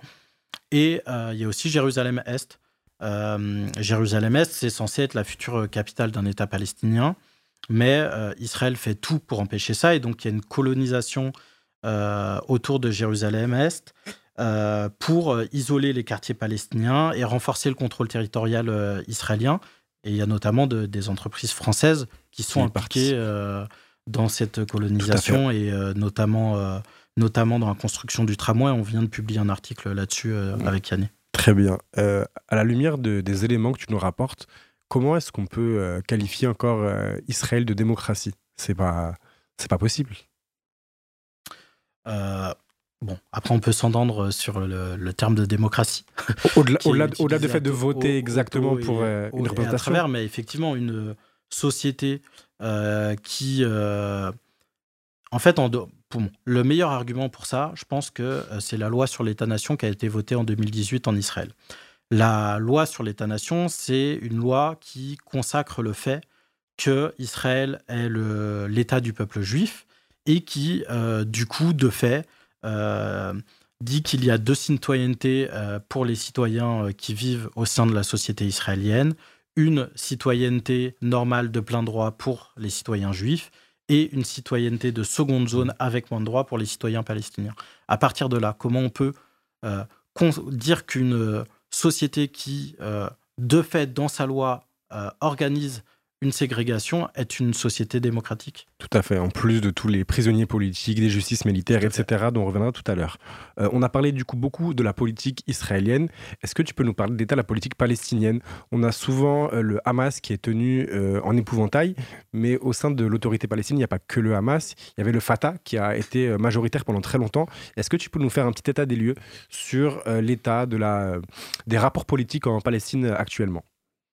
Et euh, il y a aussi Jérusalem-Est. Euh, Jérusalem-Est, c'est censé être la future capitale d'un État palestinien, mais euh, Israël fait tout pour empêcher ça, et donc il y a une colonisation euh, autour de Jérusalem-Est euh, pour euh, isoler les quartiers palestiniens et renforcer le contrôle territorial euh, israélien. Et il y a notamment de, des entreprises françaises qui sont impliquées euh, dans cette colonisation, et euh, notamment, euh, notamment dans la construction du tramway. On vient de publier un article là-dessus euh, mmh. avec Yanné. Très bien. Euh, à la lumière de, des éléments que tu nous rapportes, comment est-ce qu'on peut euh, qualifier encore euh, Israël de démocratie ? C'est pas, c'est pas possible. Euh, bon, après, on peut s'entendre sur le, le terme de démocratie. Au-delà, au-delà, au-delà du fait de voter au, exactement au, au, pour euh, une représentation. À travers, mais effectivement, une société euh, qui... Euh, en fait, en do... Bon, le meilleur argument pour ça, je pense que euh, c'est la loi sur l'État-nation qui a été votée en deux mille dix-huit en Israël. La loi sur l'État-nation, c'est une loi qui consacre le fait que Israël est le, l'État du peuple juif, et qui, euh, du coup, de fait, euh, dit qu'il y a deux citoyennetés euh, pour les citoyens euh, qui vivent au sein de la société israélienne, une citoyenneté normale de plein droit pour les citoyens juifs, et une citoyenneté de seconde zone avec moins de droits pour les citoyens palestiniens. À partir de là, comment on peut euh, con- dire qu'une société qui, euh, de fait, dans sa loi, euh, organise une ségrégation est une société démocratique? Tout à fait, en plus de tous les prisonniers politiques, des justices militaires, et cetera, dont on reviendra tout à l'heure. Euh, on a parlé du coup beaucoup de la politique israélienne. Est-ce que tu peux nous parler d'état de la politique palestinienne ? On a souvent euh, le Hamas qui est tenu euh, en épouvantail, mais au sein de l'autorité palestinienne, il n'y a pas que le Hamas. Il y avait le Fatah qui a été majoritaire pendant très longtemps. Est-ce que tu peux nous faire un petit état des lieux sur euh, l'état de la, des rapports politiques en Palestine actuellement ?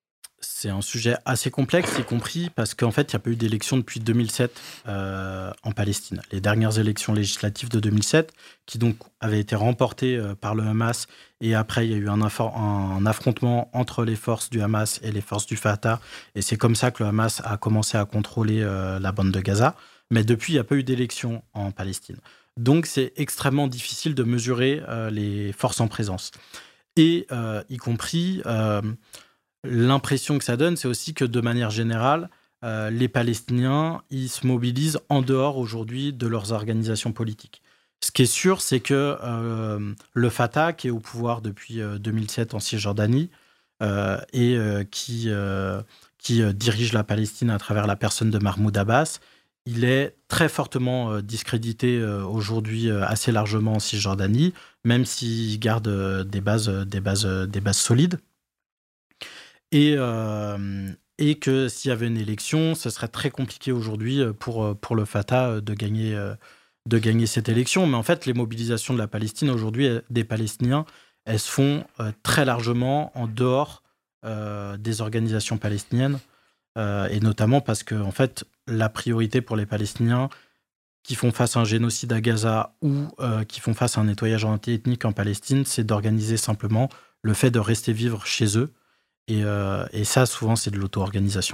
C'est un sujet assez complexe, y compris parce qu'en fait, il n'y a pas eu d'élection depuis deux mille sept euh, en Palestine. Les dernières élections législatives de deux mille sept, qui donc avaient été remportées euh, par le Hamas, et après, il y a eu un, affor- un affrontement entre les forces du Hamas et les forces du Fatah, et c'est comme ça que le Hamas a commencé à contrôler euh, la bande de Gaza. Mais depuis, il n'y a pas eu d'élection en Palestine. Donc, c'est extrêmement difficile de mesurer euh, les forces en présence. Et euh, y compris... Euh, L'impression que ça donne, c'est aussi que de manière générale, euh, les Palestiniens, ils se mobilisent en dehors aujourd'hui de leurs organisations politiques. Ce qui est sûr, c'est que euh, le Fatah, qui est au pouvoir depuis euh, deux mille sept en Cisjordanie, euh, et euh, qui, euh, qui euh, dirige la Palestine à travers la personne de Mahmoud Abbas, il est très fortement euh, discrédité euh, aujourd'hui euh, assez largement en Cisjordanie, même s'il garde euh, des bases, des bases, des bases solides. Et, euh, et que s'il y avait une élection, ce serait très compliqué aujourd'hui pour, pour le Fatah de gagner, de gagner cette élection. Mais en fait, les mobilisations de la Palestine aujourd'hui, des Palestiniens, elles se font très largement en dehors euh, des organisations palestiniennes, euh, et notamment parce que en fait, la priorité pour les Palestiniens qui font face à un génocide à Gaza ou euh, qui font face à un nettoyage anti-ethnique en Palestine, c'est d'organiser simplement le fait de rester vivre chez eux. Et, euh, et ça, souvent, c'est de l'auto-organisation.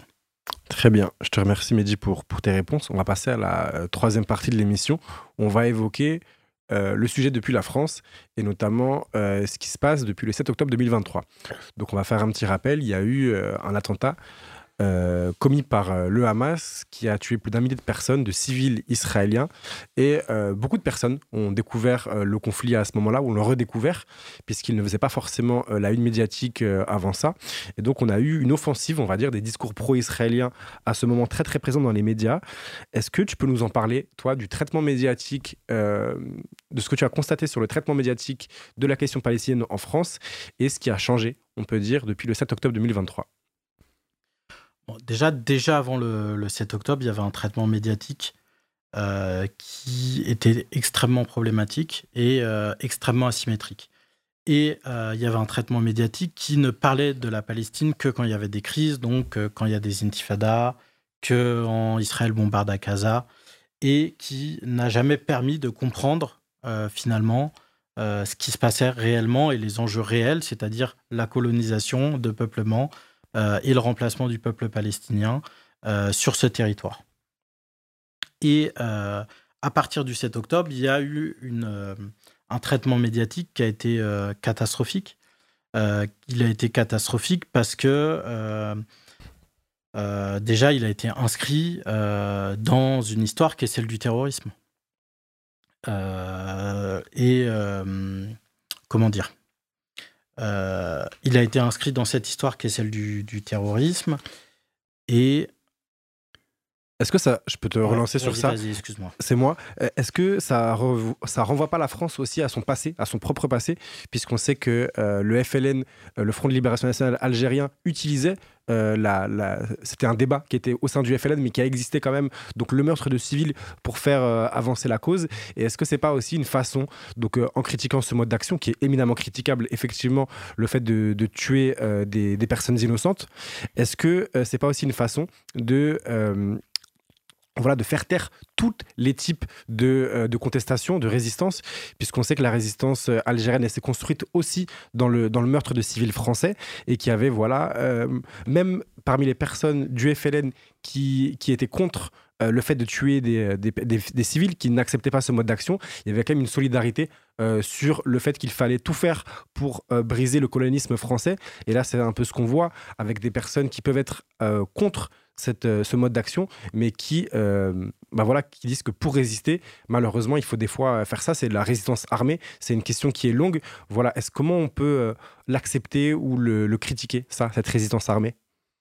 Très bien, je te remercie Mehdi pour, pour tes réponses. On va passer à la euh, troisième partie de l'émission. On va évoquer euh, le sujet depuis la France et notamment euh, ce qui se passe depuis le sept octobre deux mille vingt-trois. Donc on va faire un petit rappel, il y a eu euh, un attentat euh, commis par euh, le Hamas qui a tué plus d'un millier de personnes, de civils israéliens. Et euh, beaucoup de personnes ont découvert euh, le conflit à ce moment-là, ou l'ont redécouvert, puisqu'il ne faisait pas forcément euh, la une médiatique euh, avant ça. Et donc on a eu une offensive, on va dire, des discours pro-israéliens à ce moment très très présents dans les médias. Est-ce que tu peux nous en parler, toi, du traitement médiatique, euh, de ce que tu as constaté sur le traitement médiatique de la question palestinienne en France, et ce qui a changé, on peut dire, depuis le sept octobre deux mille vingt-trois? Bon, déjà, déjà avant le, le sept octobre, il y avait un traitement médiatique euh, qui était extrêmement problématique et euh, extrêmement asymétrique. Et euh, il y avait un traitement médiatique qui ne parlait de la Palestine que quand il y avait des crises, donc euh, quand il y a des intifadas, quand Israël bombarde à Gaza, et qui n'a jamais permis de comprendre euh, finalement euh, ce qui se passait réellement et les enjeux réels, c'est-à-dire la colonisation, de peuplement, Euh, et le remplacement du peuple palestinien euh, sur ce territoire. Et euh, à partir du sept octobre, il y a eu une, euh, un traitement médiatique qui a été euh, catastrophique. Euh, il a été catastrophique parce que euh, euh, déjà, il a été inscrit euh, dans une histoire qui est celle du terrorisme. Euh, et euh, comment dire Euh, il a été inscrit dans cette histoire qui est celle du, du terrorisme. Et Est-ce que ça, je peux te relancer ouais, sur vas-y, ça? Vas-y, excuse-moi. C'est moi. Euh, Est-ce que ça rev- ça renvoie pas la France aussi à son passé, à son propre passé, puisqu'on sait que euh, le F L N, euh, le Front de Libération Nationale algérien, utilisait euh, la, la... C'était un débat qui était au sein du F L N, mais qui a existé quand même, donc le meurtre de civils pour faire euh, avancer la cause. Et est-ce que c'est pas aussi une façon, donc euh, en critiquant ce mode d'action qui est éminemment critiquable, effectivement, le fait de, de tuer euh, des, des personnes innocentes, est-ce que euh, c'est pas aussi une façon de euh, voilà, de faire taire tous les types de, euh, de contestation, de résistance, puisqu'on sait que la résistance euh, algérienne, elle s'est construite aussi dans le, dans le meurtre de civils français, et qu'il y avait, voilà, euh, même parmi les personnes du F L N qui, qui étaient contre euh, le fait de tuer des, des, des, des civils, qui n'acceptaient pas ce mode d'action, il y avait quand même une solidarité euh, sur le fait qu'il fallait tout faire pour euh, briser le colonialisme français. Et là, c'est un peu ce qu'on voit avec des personnes qui peuvent être euh, contre Cette, euh, ce mode d'action, mais qui, euh, bah voilà, qui disent que pour résister, malheureusement, il faut des fois faire ça. C'est de la résistance armée. C'est une question qui est longue. Voilà, est-ce comment on peut euh, l'accepter ou le, le critiquer, ça, cette résistance armée?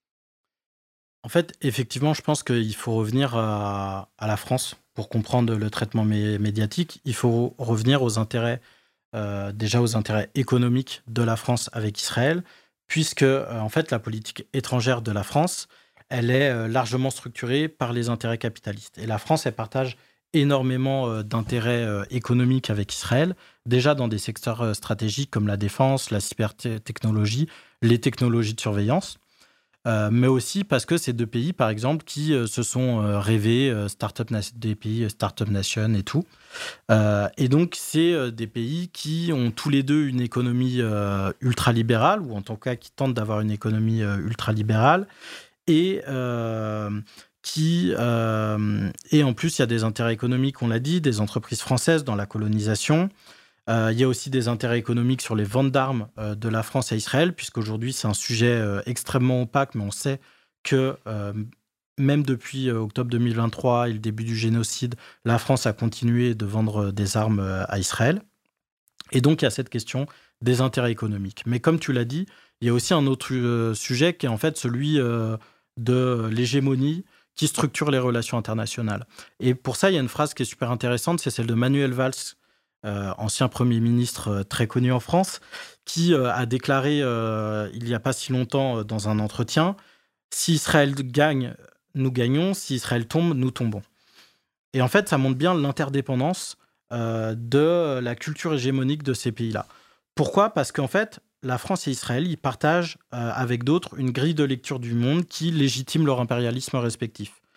En fait, effectivement, je pense qu'il faut revenir à, à la France pour comprendre le traitement mé- médiatique. Il faut revenir aux intérêts, euh, déjà aux intérêts économiques de la France avec Israël, puisque euh, en fait, la politique étrangère de la France, elle est euh, largement structurée par les intérêts capitalistes. Et la France, elle partage énormément euh, d'intérêts euh, économiques avec Israël, déjà dans des secteurs euh, stratégiques comme la défense, la cybertechnologie, les technologies de surveillance, euh, mais aussi parce que c'est deux pays, par exemple, qui euh, se sont euh, rêvés, euh, start-up na- des pays euh, Startup Nation et tout. Euh, et donc, c'est euh, des pays qui ont tous les deux une économie euh, ultralibérale, ou en tout cas qui tentent d'avoir une économie euh, ultralibérale, et euh, qui euh, et en plus il y a des intérêts économiques, on l'a dit, des entreprises françaises dans la colonisation. Euh, il y a aussi des intérêts économiques sur les ventes d'armes euh, de la France à Israël, puisqu'aujourd'hui c'est un sujet euh, extrêmement opaque, mais on sait que euh, même depuis euh, octobre deux mille vingt-trois et le début du génocide, la France a continué de vendre des armes euh, à Israël. Et donc il y a cette question des intérêts économiques. Mais comme tu l'as dit, il y a aussi un autre euh, sujet qui est en fait celui euh, de l'hégémonie qui structure les relations internationales. Et pour ça, il y a une phrase qui est super intéressante, c'est celle de Manuel Valls, euh, ancien Premier ministre euh, très connu en France, qui euh, a déclaré euh, il n'y a pas si longtemps euh, dans un entretien, « Si Israël gagne, nous gagnons, si Israël tombe, nous tombons ». Et en fait, ça montre bien l'interdépendance euh, de la culture hégémonique de ces pays-là. Pourquoi ? Parce qu'en fait, la France et Israël, ils partagent euh, avec d'autres une grille de lecture du monde qui légitime leur impérialisme respectif.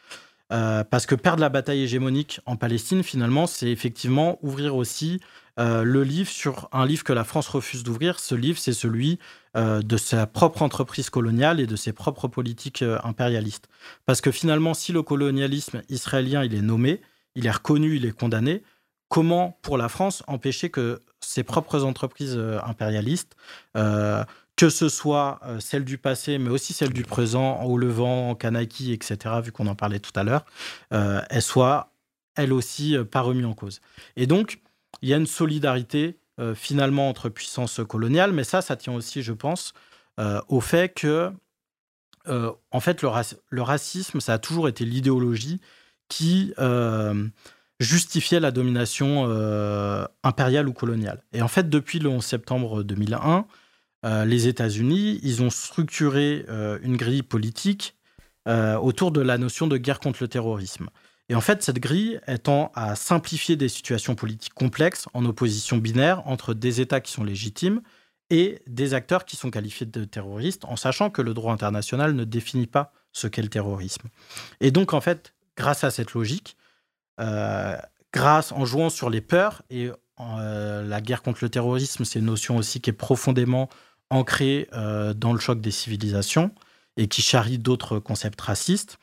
Euh, parce que perdre la bataille hégémonique en Palestine, finalement, c'est effectivement ouvrir aussi euh, le livre sur un livre que la France refuse d'ouvrir. Ce livre, c'est celui euh, de sa propre entreprise coloniale et de ses propres politiques euh, impérialistes. Parce que finalement, si le colonialisme israélien, il est nommé, il est reconnu, il est condamné, comment, pour la France, empêcher que ses propres entreprises euh, impérialistes, euh, que ce soit euh, celles du passé, mais aussi celles du présent, au Levant, en Kanaky, et cetera, vu qu'on en parlait tout à l'heure, euh, elles soient, elles aussi, euh, pas remises en cause. Et donc, il y a une solidarité, euh, finalement, entre puissances coloniales, mais ça, ça tient aussi, je pense, euh, au fait que, euh, en fait, le, rac- le racisme, ça a toujours été l'idéologie qui euh, justifiait la domination euh, impériale ou coloniale. Et en fait, depuis le onze septembre deux mille un, Euh, les États-Unis, ils ont structuré euh, une grille politique euh, autour de la notion de guerre contre le terrorisme. Et en fait, cette grille elle tend à simplifier des situations politiques complexes en opposition binaire entre des États qui sont légitimes et des acteurs qui sont qualifiés de terroristes, en sachant que le droit international ne définit pas ce qu'est le terrorisme. Et donc, en fait, grâce à cette logique, euh, grâce en jouant sur les peurs, et euh, la guerre contre le terrorisme, c'est une notion aussi qui est profondément ancrée euh, dans le choc des civilisations et qui charrie d'autres concepts racistes.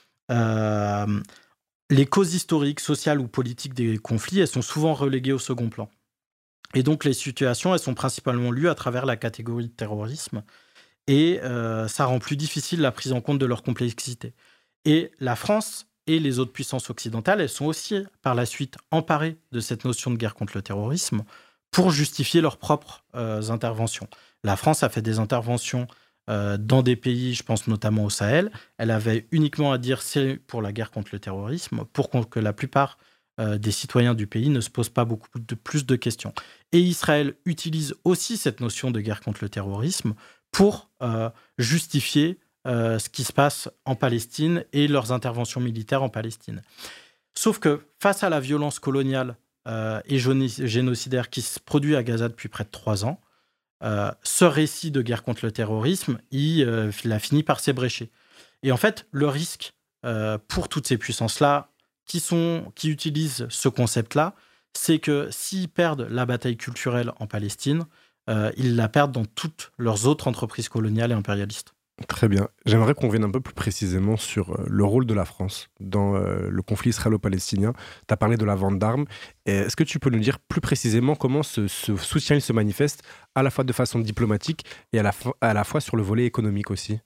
Euh, les causes historiques, sociales ou politiques des conflits, elles sont souvent reléguées au second plan. Et donc, les situations, elles sont principalement lues à travers la catégorie de terrorisme et euh, ça rend plus difficile la prise en compte de leur complexité. Et la France et les autres puissances occidentales, elles sont aussi par la suite emparées de cette notion de guerre contre le terrorisme pour justifier leurs propres euh, interventions. La France a fait des interventions euh, dans des pays, je pense notamment au Sahel. Elle avait uniquement à dire c'est pour la guerre contre le terrorisme, pour que la plupart euh, des citoyens du pays ne se posent pas beaucoup de plus de questions. Et Israël utilise aussi cette notion de guerre contre le terrorisme pour euh, justifier euh, ce qui se passe en Palestine et leurs interventions militaires en Palestine. Sauf que face à la violence coloniale euh, et génocidaire qui se produit à Gaza depuis près de trois ans, Euh, ce récit de guerre contre le terrorisme, il, euh, il a fini par s'ébrécher. Et en fait, le risque euh, pour toutes ces puissances-là qui, sont, qui utilisent ce concept-là, c'est que s'ils perdent la bataille culturelle en Palestine, euh, ils la perdent dans toutes leurs autres entreprises coloniales et impérialistes. Très bien. J'aimerais qu'on vienne un peu plus précisément sur euh, le rôle de la France dans euh, le conflit israélo-palestinien. Tu as parlé de la vente d'armes. Et est-ce que tu peux nous dire plus précisément comment ce, ce soutien il se manifeste à la fois de façon diplomatique et à la, fo- à la fois sur le volet économique aussi?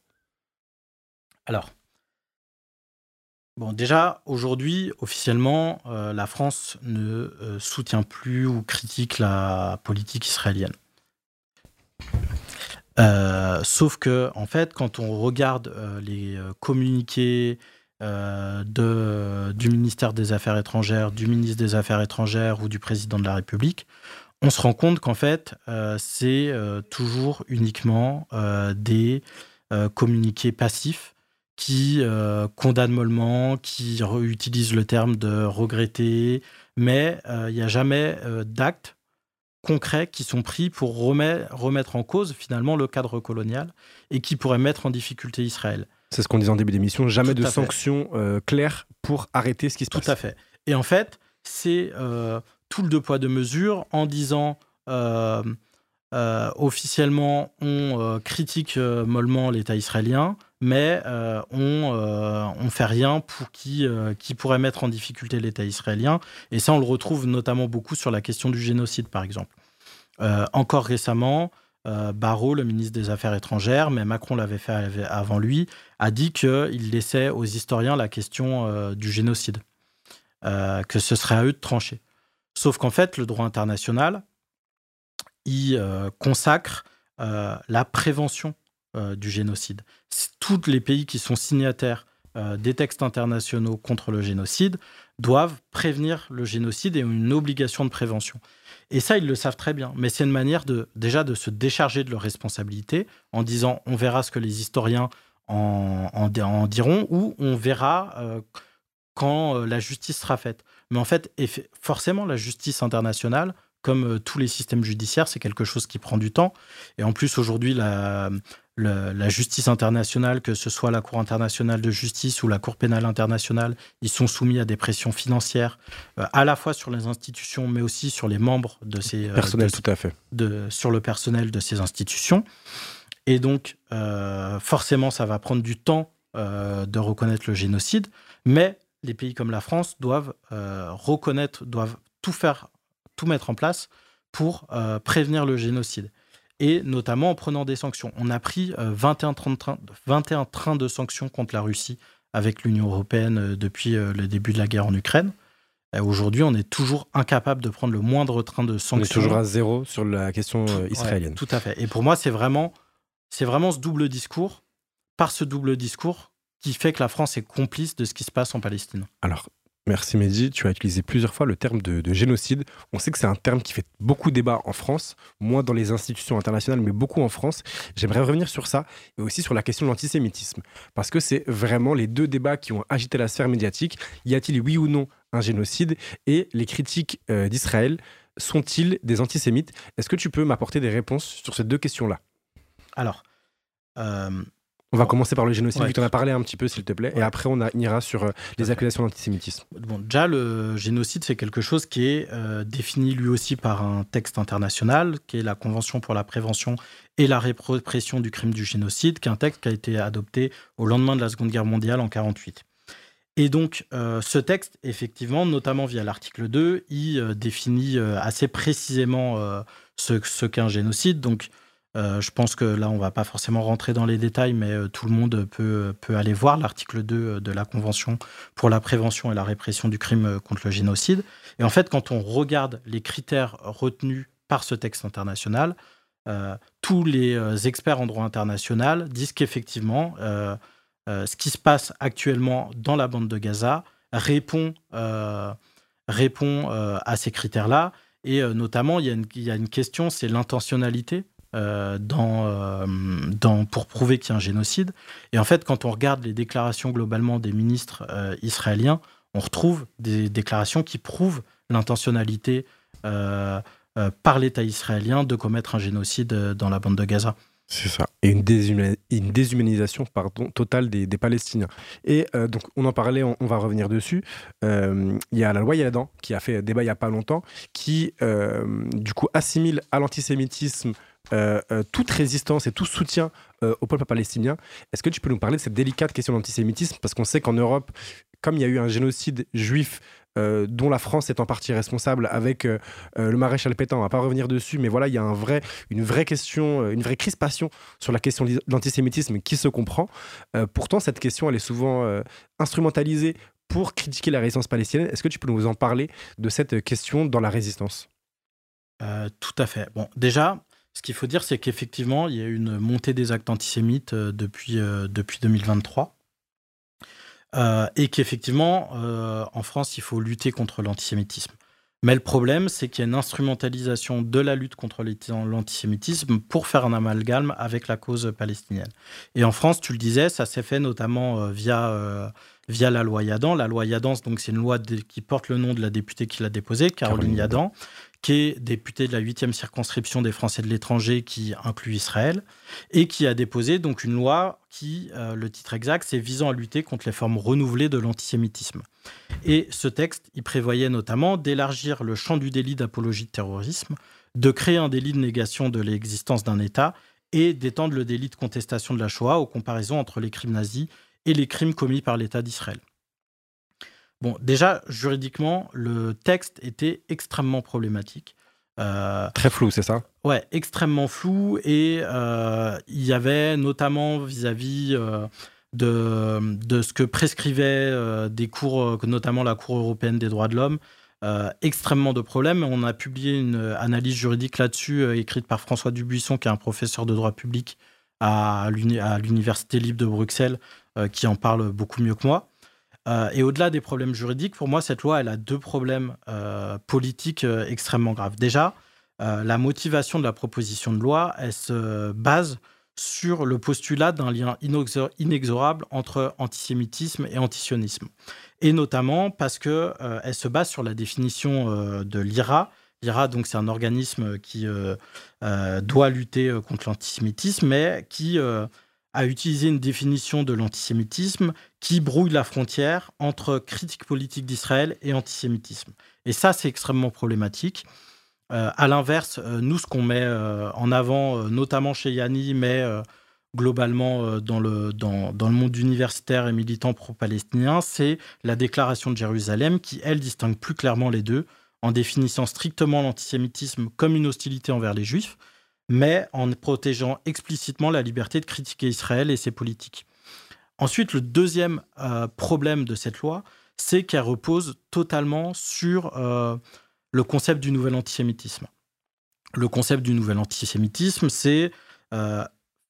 Alors, bon, déjà, aujourd'hui, officiellement, euh, la France ne euh, soutient plus ou critique la politique israélienne. Euh, sauf que, en fait, quand on regarde euh, les euh, communiqués euh, de, du ministère des Affaires étrangères, du ministre des Affaires étrangères ou du président de la République, on se rend compte qu'en fait, euh, c'est euh, toujours uniquement euh, des euh, communiqués passifs qui euh, condamnent mollement, qui re- utilisent le terme de regretter, mais il n'y a jamais euh, d'actes concrets qui sont pris pour remet- remettre en cause finalement le cadre colonial et qui pourraient mettre en difficulté Israël. C'est ce qu'on disait en début d'émission, jamais Tout de à fait. sanctions euh, claires pour arrêter ce qui se Tout passe. à fait. Et en fait, c'est euh, tout le deux poids deux mesures en disant euh, euh, officiellement on euh, critique euh, mollement l'État israélien, mais euh, on euh, on fait rien pour qui euh, qui pourrait mettre en difficulté l'État israélien. Et ça, on le retrouve notamment beaucoup sur la question du génocide, par exemple. Euh, encore récemment, euh, Barrot, le ministre des Affaires étrangères, mais Macron l'avait fait av- avant lui, a dit qu'il laissait aux historiens la question euh, du génocide, euh, que ce serait à eux de trancher. Sauf qu'en fait, le droit international, il euh, consacre euh, la prévention euh, du génocide. C'est- Tous les pays qui sont signataires euh, des textes internationaux contre le génocide doivent prévenir le génocide et ont une obligation de prévention. Et ça, ils le savent très bien. Mais c'est une manière de, déjà de se décharger de leurs responsabilités en disant on verra ce que les historiens en, en, en diront ou on verra euh, quand euh, la justice sera faite. Mais en fait, eff- forcément, la justice internationale, comme euh, tous les systèmes judiciaires, c'est quelque chose qui prend du temps. Et en plus, aujourd'hui, la, le, la justice internationale, que ce soit la Cour internationale de justice ou la Cour pénale internationale, ils sont soumis à des pressions financières, euh, à la fois sur les institutions, mais aussi sur les membres de ces... Euh, Personnel, de, tout à fait. De, sur le personnel de ces institutions. Et donc, euh, forcément, ça va prendre du temps euh, de reconnaître le génocide, mais les pays comme la France doivent euh, reconnaître, doivent tout faire, tout mettre en place pour euh, prévenir le génocide. Et notamment en prenant des sanctions. On a pris euh, vingt et un trains, vingt et un trains de sanctions contre la Russie avec l'Union européenne euh, depuis euh, le début de la guerre en Ukraine. Et aujourd'hui, on est toujours incapable de prendre le moindre train de sanctions. On est toujours à zéro sur la question euh, israélienne. Ouais, tout à fait. Et pour moi, c'est vraiment, c'est vraiment ce double discours, par ce double discours, qui fait que la France est complice de ce qui se passe en Palestine. Alors, merci Mehdi, tu as utilisé plusieurs fois le terme de, de génocide. On sait que c'est un terme qui fait beaucoup débat en France, moins dans les institutions internationales, mais beaucoup en France. J'aimerais revenir sur ça et aussi sur la question de l'antisémitisme, parce que c'est vraiment les deux débats qui ont agité la sphère médiatique. Y a-t-il, oui ou non, un génocide? Et les critiques euh, d'Israël sont-ils des antisémites? Est-ce que tu peux m'apporter des réponses sur ces deux questions-là? Alors... Euh... On va commencer par le génocide, ouais. vu que tu en as parlé un petit peu, s'il te plaît, ouais. Et après on, a, on ira sur euh, les accusations d'antisémitisme. Bon, déjà, le génocide, c'est quelque chose qui est euh, défini lui aussi par un texte international, qui est la Convention pour la prévention et la répression du crime du génocide, qui est un texte qui a été adopté au lendemain de la Seconde Guerre mondiale en mille neuf cent quarante-huit. Et donc, euh, ce texte, effectivement, notamment via l'article deux, il euh, définit euh, assez précisément euh, ce, ce qu'est un génocide. Donc, Euh, je pense que là, on ne va pas forcément rentrer dans les détails, mais euh, tout le monde peut, peut aller voir l'article deux de la Convention pour la prévention et la répression du crime contre le génocide. Et en fait, quand on regarde les critères retenus par ce texte international, euh, tous les euh, experts en droit international disent qu'effectivement, euh, euh, ce qui se passe actuellement dans la bande de Gaza répond, euh, répond euh, à ces critères-là. Et euh, notamment, il y a une, il y a une question, c'est l'intentionnalité. Euh, dans, euh, dans, pour prouver qu'il y a un génocide. Et en fait, quand on regarde les déclarations globalement des ministres euh, israéliens, on retrouve des déclarations qui prouvent l'intentionnalité euh, euh, par l'État israélien de commettre un génocide euh, dans la bande de Gaza. C'est ça. Et une, déshumani- une déshumanisation pardon, totale des, des Palestiniens. Et euh, donc, on en parlait, on, on va revenir dessus. Euh, il y a la loi Yadan, qui a fait débat il n'y a pas longtemps, qui, euh, du coup, assimile à l'antisémitisme Euh, euh, toute résistance et tout soutien euh, au peuple palestinien. Est-ce que tu peux nous parler de cette délicate question d'antisémitisme? Parce qu'on sait qu'en Europe, comme il y a eu un génocide juif euh, dont la France est en partie responsable avec euh, euh, le maréchal Pétain, on ne va pas revenir dessus, mais voilà, il y a un vrai, une vraie question, euh, une vraie crispation sur la question de l'antisémitisme qui se comprend. Euh, pourtant, cette question, elle est souvent euh, instrumentalisée pour critiquer la résistance palestinienne. Est-ce que tu peux nous en parler de cette question dans la résistance? euh, Tout à fait. Bon, déjà... Ce qu'il faut dire, c'est qu'effectivement, il y a eu une montée des actes antisémites euh, depuis, euh, depuis deux mille vingt-trois. Euh, et qu'effectivement, euh, en France, il faut lutter contre l'antisémitisme. Mais le problème, c'est qu'il y a une instrumentalisation de la lutte contre l'antisémitisme pour faire un amalgame avec la cause palestinienne. Et en France, tu le disais, ça s'est fait notamment euh, via, euh, via la loi Yadan. La loi Yadan, donc, c'est une loi de, qui porte le nom de la députée qui l'a déposée, Caroline, Caroline Yadan, qui est députée de la huitième circonscription des Français de l'étranger, qui inclut Israël, et qui a déposé donc une loi qui, euh, le titre exact, c'est visant à lutter contre les formes renouvelées de l'antisémitisme. Et ce texte, il prévoyait notamment d'élargir le champ du délit d'apologie de terrorisme, de créer un délit de négation de l'existence d'un État et d'étendre le délit de contestation de la Shoah aux comparaisons entre les crimes nazis et les crimes commis par l'État d'Israël. Bon, déjà, juridiquement, le texte était extrêmement problématique. Euh, Très flou, c'est ça? Ouais, extrêmement flou. Et euh, il y avait notamment vis-à-vis euh, de, de ce que prescrivaient euh, des cours, notamment la Cour européenne des droits de l'homme, euh, extrêmement de problèmes. On a publié une analyse juridique là-dessus, euh, écrite par François Dubuisson, qui est un professeur de droit public à, l'uni- à l'Université libre de Bruxelles, euh, qui en parle beaucoup mieux que moi. Euh, et au-delà des problèmes juridiques, pour moi, cette loi, elle a deux problèmes euh, politiques euh, extrêmement graves. Déjà, euh, la motivation de la proposition de loi, elle se base sur le postulat d'un lien inexor- inexorable entre antisémitisme et antisionisme. Et notamment parce qu'elle euh, se base sur la définition euh, de l'I R A. l'I R A, donc, c'est un organisme qui euh, euh, doit lutter euh, contre l'antisémitisme, mais qui euh, a utilisé une définition de l'antisémitisme qui brouille la frontière entre critique politique d'Israël et antisémitisme. Et ça, c'est extrêmement problématique. Euh, à l'inverse, euh, nous, ce qu'on met euh, en avant, euh, notamment chez Yanni, mais euh, globalement euh, dans, le, dans, dans le monde universitaire et militant pro-palestinien, c'est la déclaration de Jérusalem qui, elle, distingue plus clairement les deux en définissant strictement l'antisémitisme comme une hostilité envers les Juifs, mais en protégeant explicitement la liberté de critiquer Israël et ses politiques. Ensuite, le deuxième euh, problème de cette loi, c'est qu'elle repose totalement sur euh, le concept du nouvel antisémitisme. Le concept du nouvel antisémitisme, c'est euh,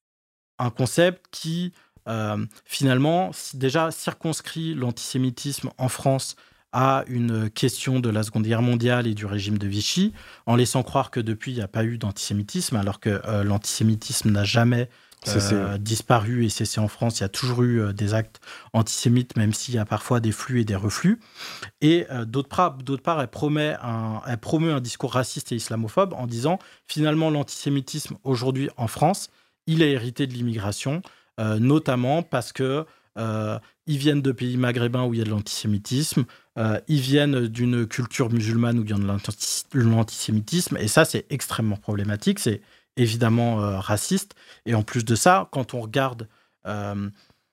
un concept qui, euh, finalement, déjà circonscrit l'antisémitisme en France à une question de la Seconde Guerre mondiale et du régime de Vichy, en laissant croire que depuis, il n'y a pas eu d'antisémitisme, alors que euh, l'antisémitisme n'a jamais euh, disparu et cessé en France. Il y a toujours eu euh, des actes antisémites, même s'il y a parfois des flux et des reflux. Et euh, d'autre part, d'autre part elle, promet un, elle promeut un discours raciste et islamophobe en disant, finalement, l'antisémitisme, aujourd'hui, en France, il est hérité de l'immigration, euh, notamment parce que euh, ils viennent de pays maghrébins où il y a de l'antisémitisme, euh, ils viennent d'une culture musulmane où il y a de l'antisémitisme, et ça, c'est extrêmement problématique, c'est évidemment euh, raciste. Et en plus de ça, quand on regarde, euh,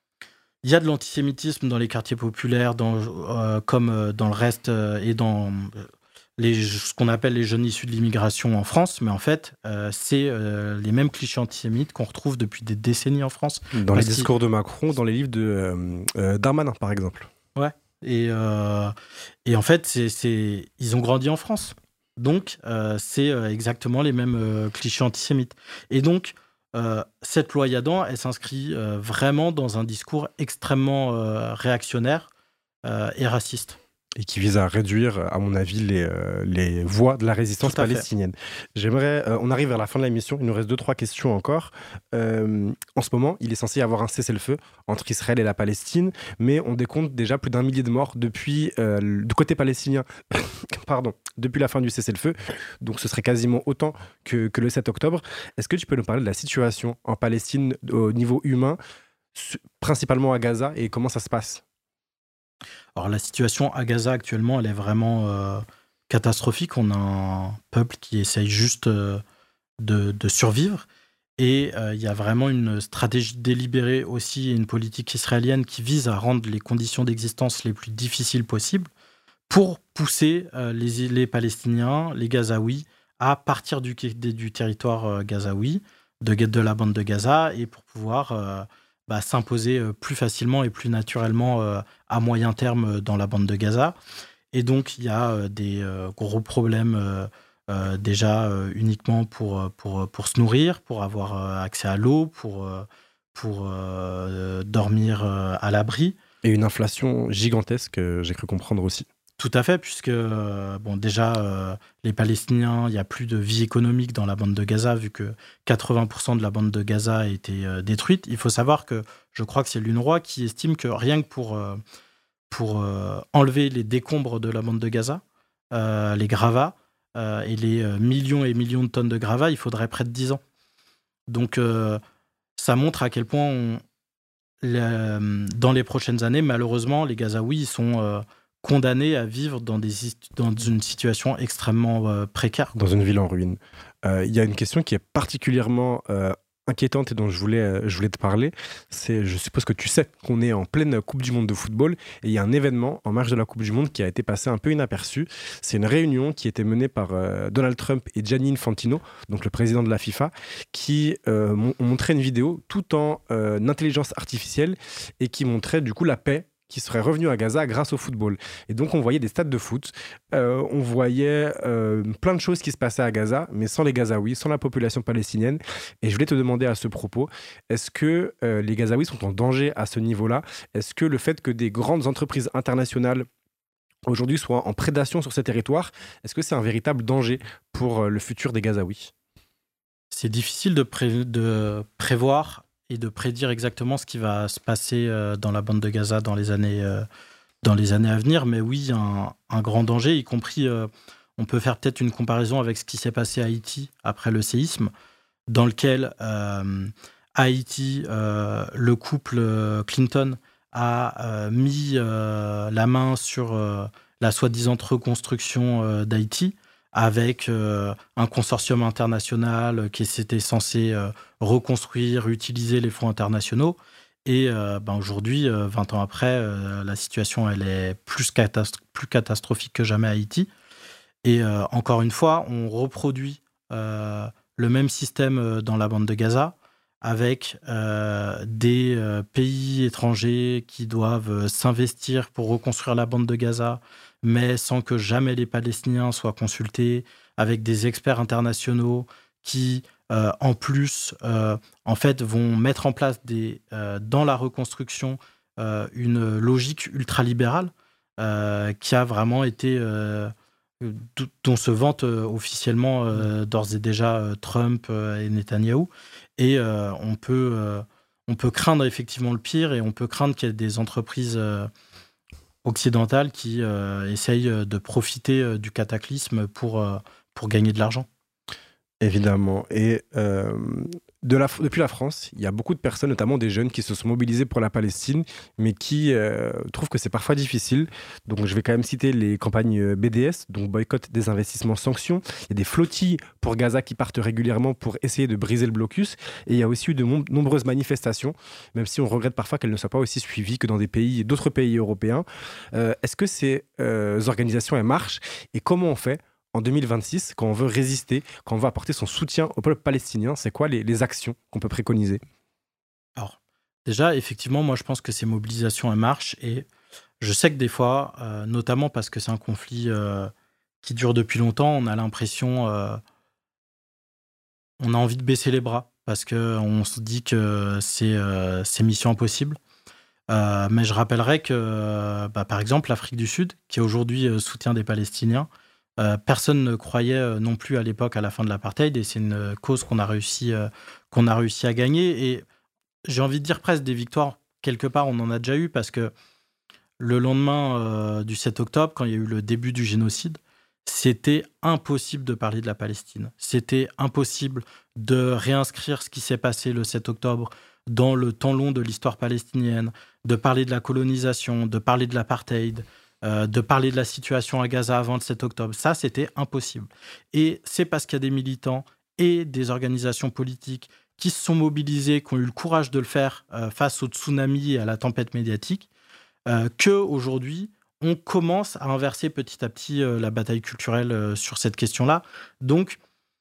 il y a de l'antisémitisme dans les quartiers populaires, dans, euh, comme euh, dans le reste, euh, et dans les, ce qu'on appelle les jeunes issus de l'immigration en France, mais en fait, euh, c'est euh, les mêmes clichés antisémites qu'on retrouve depuis des décennies en France. Dans les discours de Macron, dans les livres de euh, euh, Darmanin, par exemple. Ouais, et, euh, et en fait, c'est, c'est, ils ont grandi en France. Donc, euh, c'est euh, exactement les mêmes euh, clichés antisémites. Et donc, euh, cette loi Yadan, elle s'inscrit euh, vraiment dans un discours extrêmement euh, réactionnaire euh, et raciste. Et qui vise à réduire, à mon avis, les, euh, les voix de la résistance palestinienne. J'aimerais, euh, on arrive vers la fin de la mission, il nous reste deux, trois questions encore. Euh, en ce moment, il est censé y avoir un cessez-le-feu entre Israël et la Palestine, mais on décompte déjà plus d'un millier de morts depuis, euh, du côté palestinien, pardon, depuis la fin du cessez-le-feu, donc ce serait quasiment autant que, que le sept octobre. Est-ce que tu peux nous parler de la situation en Palestine au niveau humain, principalement à Gaza, et comment ça se passe ? Alors, la situation à Gaza actuellement, elle est vraiment euh, catastrophique. On a un peuple qui essaye juste euh, de, de survivre. Et il euh, y a vraiment une stratégie délibérée aussi, et une politique israélienne qui vise à rendre les conditions d'existence les plus difficiles possibles pour pousser euh, les, les Palestiniens, les Gazaouis, à partir du, du territoire euh, gazaoui, de, de la bande de Gaza, et pour pouvoir... Euh, Bah, s'imposer plus facilement et plus naturellement euh, à moyen terme dans la bande de Gaza. Et donc, il y a euh, des euh, gros problèmes euh, euh, déjà euh, uniquement pour, pour, pour se nourrir, pour avoir euh, accès à l'eau, pour, euh, pour euh, dormir euh, à l'abri. Et une inflation gigantesque, j'ai cru comprendre aussi. Tout à fait, puisque euh, bon, déjà, euh, les Palestiniens, il n'y a plus de vie économique dans la bande de Gaza, vu que quatre-vingts pour cent de la bande de Gaza a été euh, détruite. Il faut savoir que, je crois que c'est l'UNRWA qui estime que rien que pour, euh, pour euh, enlever les décombres de la bande de Gaza, euh, les gravats, euh, et les euh, millions et millions de tonnes de gravats, il faudrait près de dix ans. Donc, euh, ça montre à quel point, on, les, dans les prochaines années, malheureusement, les Gazaouis sont... Euh, condamnés à vivre dans, des, dans une situation extrêmement euh, précaire. Dans une ville en ruine. Il euh, y a une question qui est particulièrement euh, inquiétante et dont je voulais, euh, je voulais te parler. C'est, je suppose que tu sais qu'on est en pleine Coupe du Monde de football et il y a un événement en marge de la Coupe du Monde qui a été passé un peu inaperçu. C'est une réunion qui était menée par euh, Donald Trump et Gianni Infantino, donc le président de la FIFA, qui euh, ont montré une vidéo tout en euh, intelligence artificielle et qui montrait du coup la paix qui serait revenu à Gaza grâce au football. Et donc, on voyait des stades de foot, euh, on voyait euh, plein de choses qui se passaient à Gaza, mais sans les Gazaouis, sans la population palestinienne. Et je voulais te demander à ce propos, est-ce que euh, les Gazaouis sont en danger à ce niveau-là ? Est-ce que le fait que des grandes entreprises internationales aujourd'hui soient en prédation sur ces territoires, est-ce que c'est un véritable danger pour euh, le futur des Gazaouis ? C'est difficile de, pré- de prévoir et de prédire exactement ce qui va se passer euh, dans la bande de Gaza dans les années, euh, dans les années à venir. Mais oui, un, un grand danger, y compris, euh, on peut faire peut-être une comparaison avec ce qui s'est passé à Haïti après le séisme, dans lequel euh, Haïti, euh, le couple Clinton a euh, mis euh, la main sur euh, la soi-disant reconstruction euh, d'Haïti, avec euh, un consortium international qui était censé euh, reconstruire, utiliser les fonds internationaux. Et euh, ben aujourd'hui, euh, vingt ans après, euh, la situation elle est plus, catastro- plus catastrophique que jamais à Haïti. Et euh, encore une fois, on reproduit euh, le même système dans la bande de Gaza, avec euh, des euh, pays étrangers qui doivent euh, s'investir pour reconstruire la bande de Gaza, mais sans que jamais les Palestiniens soient consultés, avec des experts internationaux qui, euh, en plus, euh, en fait, vont mettre en place des, euh, dans la reconstruction euh, une logique ultralibérale euh, qui a vraiment été... Euh, dont se vantent euh, officiellement euh, d'ores et déjà euh, Trump euh, et Netanyahou. Et euh, on, peut, euh, on peut craindre effectivement le pire, et on peut craindre qu'il y ait des entreprises euh, occidentales qui euh, essayent de profiter euh, du cataclysme pour, euh, pour gagner de l'argent. Évidemment. Et euh, de la, depuis la France, il y a beaucoup de personnes, notamment des jeunes, qui se sont mobilisés pour la Palestine, mais qui euh, trouvent que c'est parfois difficile. Donc je vais quand même citer les campagnes B D S, donc boycott, désinvestissement, sanctions. Il y a des flottilles pour Gaza qui partent régulièrement pour essayer de briser le blocus. Et il y a aussi eu de mon- nombreuses manifestations, même si on regrette parfois qu'elles ne soient pas aussi suivies que dans des pays, d'autres pays européens. Euh, est-ce que ces euh, organisations, elles marchent? Et comment on fait en deux mille vingt-six, quand on veut résister, quand on veut apporter son soutien au peuple palestinien? C'est quoi les, les actions qu'on peut préconiser? Alors, déjà, effectivement, moi, je pense que ces mobilisations, elles marchent. Et je sais que des fois, euh, notamment parce que c'est un conflit euh, qui dure depuis longtemps, on a l'impression, euh, on a envie de baisser les bras, parce qu'on se dit que c'est, euh, c'est mission impossible. Euh, mais je rappellerai que, euh, bah, par exemple, l'Afrique du Sud, qui aujourd'hui euh, soutient des Palestiniens, euh, personne ne croyait euh, non plus à l'époque à la fin de l'apartheid, et c'est une euh, cause qu'on a réussi, euh, qu'on a réussi à gagner. Et j'ai envie de dire presque des victoires, quelque part, on en a déjà eu, parce que le lendemain euh, du sept octobre, quand il y a eu le début du génocide, c'était impossible de parler de la Palestine. C'était impossible de réinscrire ce qui s'est passé le sept octobre dans le temps long de l'histoire palestinienne, de parler de la colonisation, de parler de l'apartheid, euh, de parler de la situation à Gaza avant le sept octobre. Ça, c'était impossible. Et c'est parce qu'il y a des militants et des organisations politiques qui se sont mobilisés, qui ont eu le courage de le faire euh, face au tsunami et à la tempête médiatique, euh, qu'aujourd'hui, on commence à inverser petit à petit euh, la bataille culturelle euh, sur cette question-là. Donc,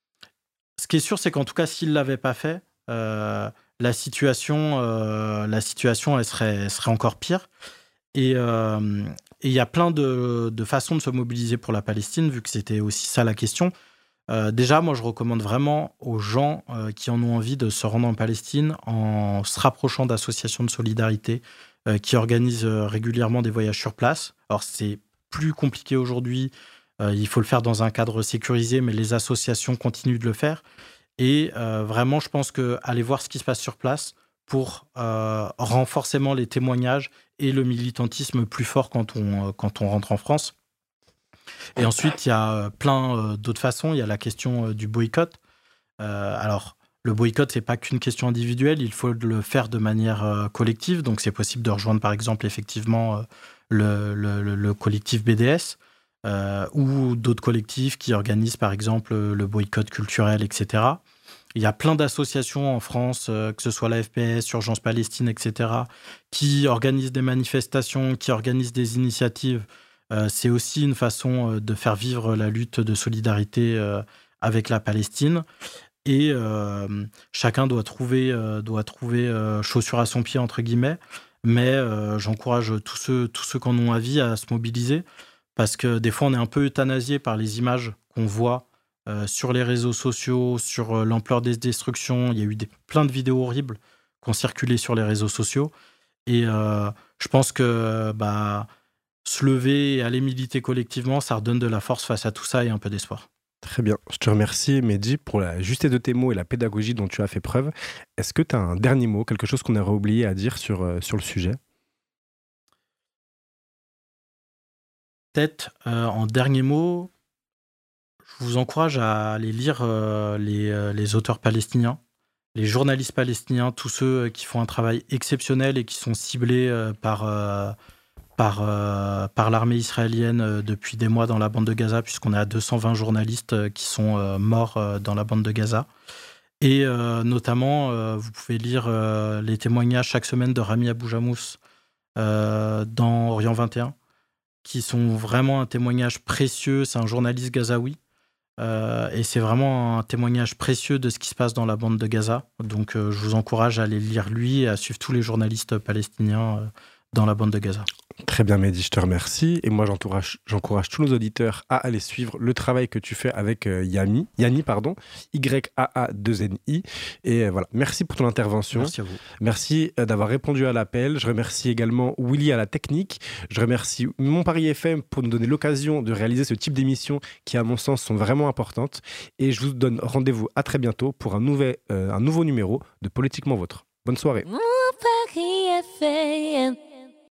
ce qui est sûr, c'est qu'en tout cas, s'ils ne l'avaient pas fait, euh, la situation, euh, la situation elle serait, elle serait encore pire. Et euh, et il y a plein de, de façons de se mobiliser pour la Palestine, vu que c'était aussi ça la question. Euh, déjà, moi, je recommande vraiment aux gens euh, qui en ont envie de se rendre en Palestine en se rapprochant d'associations de solidarité euh, qui organisent euh, régulièrement des voyages sur place. Alors, c'est plus compliqué aujourd'hui. Euh, il faut le faire dans un cadre sécurisé, mais les associations continuent de le faire. Et euh, vraiment, je pense qu'aller voir ce qui se passe sur place pour euh, rendre forcément les témoignages et le militantisme plus fort quand on, euh, quand on rentre en France. Et ensuite, il y a plein euh, d'autres façons. Il y a la question euh, du boycott. Euh, alors, le boycott, c'est pas qu'une question individuelle. Il faut le faire de manière euh, collective. Donc, c'est possible de rejoindre, par exemple, effectivement, euh, le, le, le collectif B D S euh, ou d'autres collectifs qui organisent, par exemple, le boycott culturel, et cetera. Il y a plein d'associations en France, euh, que ce soit la F P S, Urgence Palestine, et cetera, qui organisent des manifestations, qui organisent des initiatives. Euh, c'est aussi une façon euh, de faire vivre la lutte de solidarité euh, avec la Palestine. Et euh, chacun doit trouver, euh, doit trouver euh, chaussure à son pied, entre guillemets. Mais euh, j'encourage tous ceux, tous ceux qui en ont envie à se mobiliser, parce que des fois, on est un peu euthanasié par les images qu'on voit euh, sur les réseaux sociaux, sur euh, l'ampleur des destructions. Il y a eu des, plein de vidéos horribles qui ont circulé sur les réseaux sociaux. Et euh, je pense que bah, se lever et aller militer collectivement, ça redonne de la force face à tout ça et un peu d'espoir. Très bien. Je te remercie, Mehdi, pour la justesse de tes mots et la pédagogie dont tu as fait preuve. Est-ce que tu as un dernier mot, quelque chose qu'on aurait oublié à dire sur, euh, sur le sujet? Peut-être, euh, en dernier mot, vous encourage à aller lire euh, les, euh, les auteurs palestiniens, les journalistes palestiniens, tous ceux qui font un travail exceptionnel et qui sont ciblés euh, par, euh, par, euh, par l'armée israélienne euh, depuis des mois dans la bande de Gaza, puisqu'on est à deux cent vingt journalistes euh, qui sont euh, morts euh, dans la bande de Gaza. Et euh, notamment, euh, vous pouvez lire euh, les témoignages chaque semaine de Rami Abou-Jamous euh, dans Orient vingt et un, qui sont vraiment un témoignage précieux. C'est un journaliste gazaoui. Euh, et c'est vraiment un témoignage précieux de ce qui se passe dans la bande de Gaza. Donc euh, je vous encourage à aller lire lui et à suivre tous les journalistes palestiniens euh, dans la bande de Gaza. Très bien Mehdi, je te remercie. Et moi j'encourage, j'encourage tous nos auditeurs à aller suivre le travail que tu fais avec euh, Yami, Yanni, pardon, Y A A deux N I. Et euh, voilà, merci pour ton intervention. Merci à vous. Merci euh, d'avoir répondu à l'appel. Je remercie également Willy à la technique. Je remercie Mon Paris F M pour nous donner l'occasion de réaliser ce type d'émissions qui, à mon sens, sont vraiment importantes. Et je vous donne rendez-vous à très bientôt pour un, nouvel, euh, un nouveau numéro de Politiquement Vôtre. Bonne soirée. Mon Paris F M.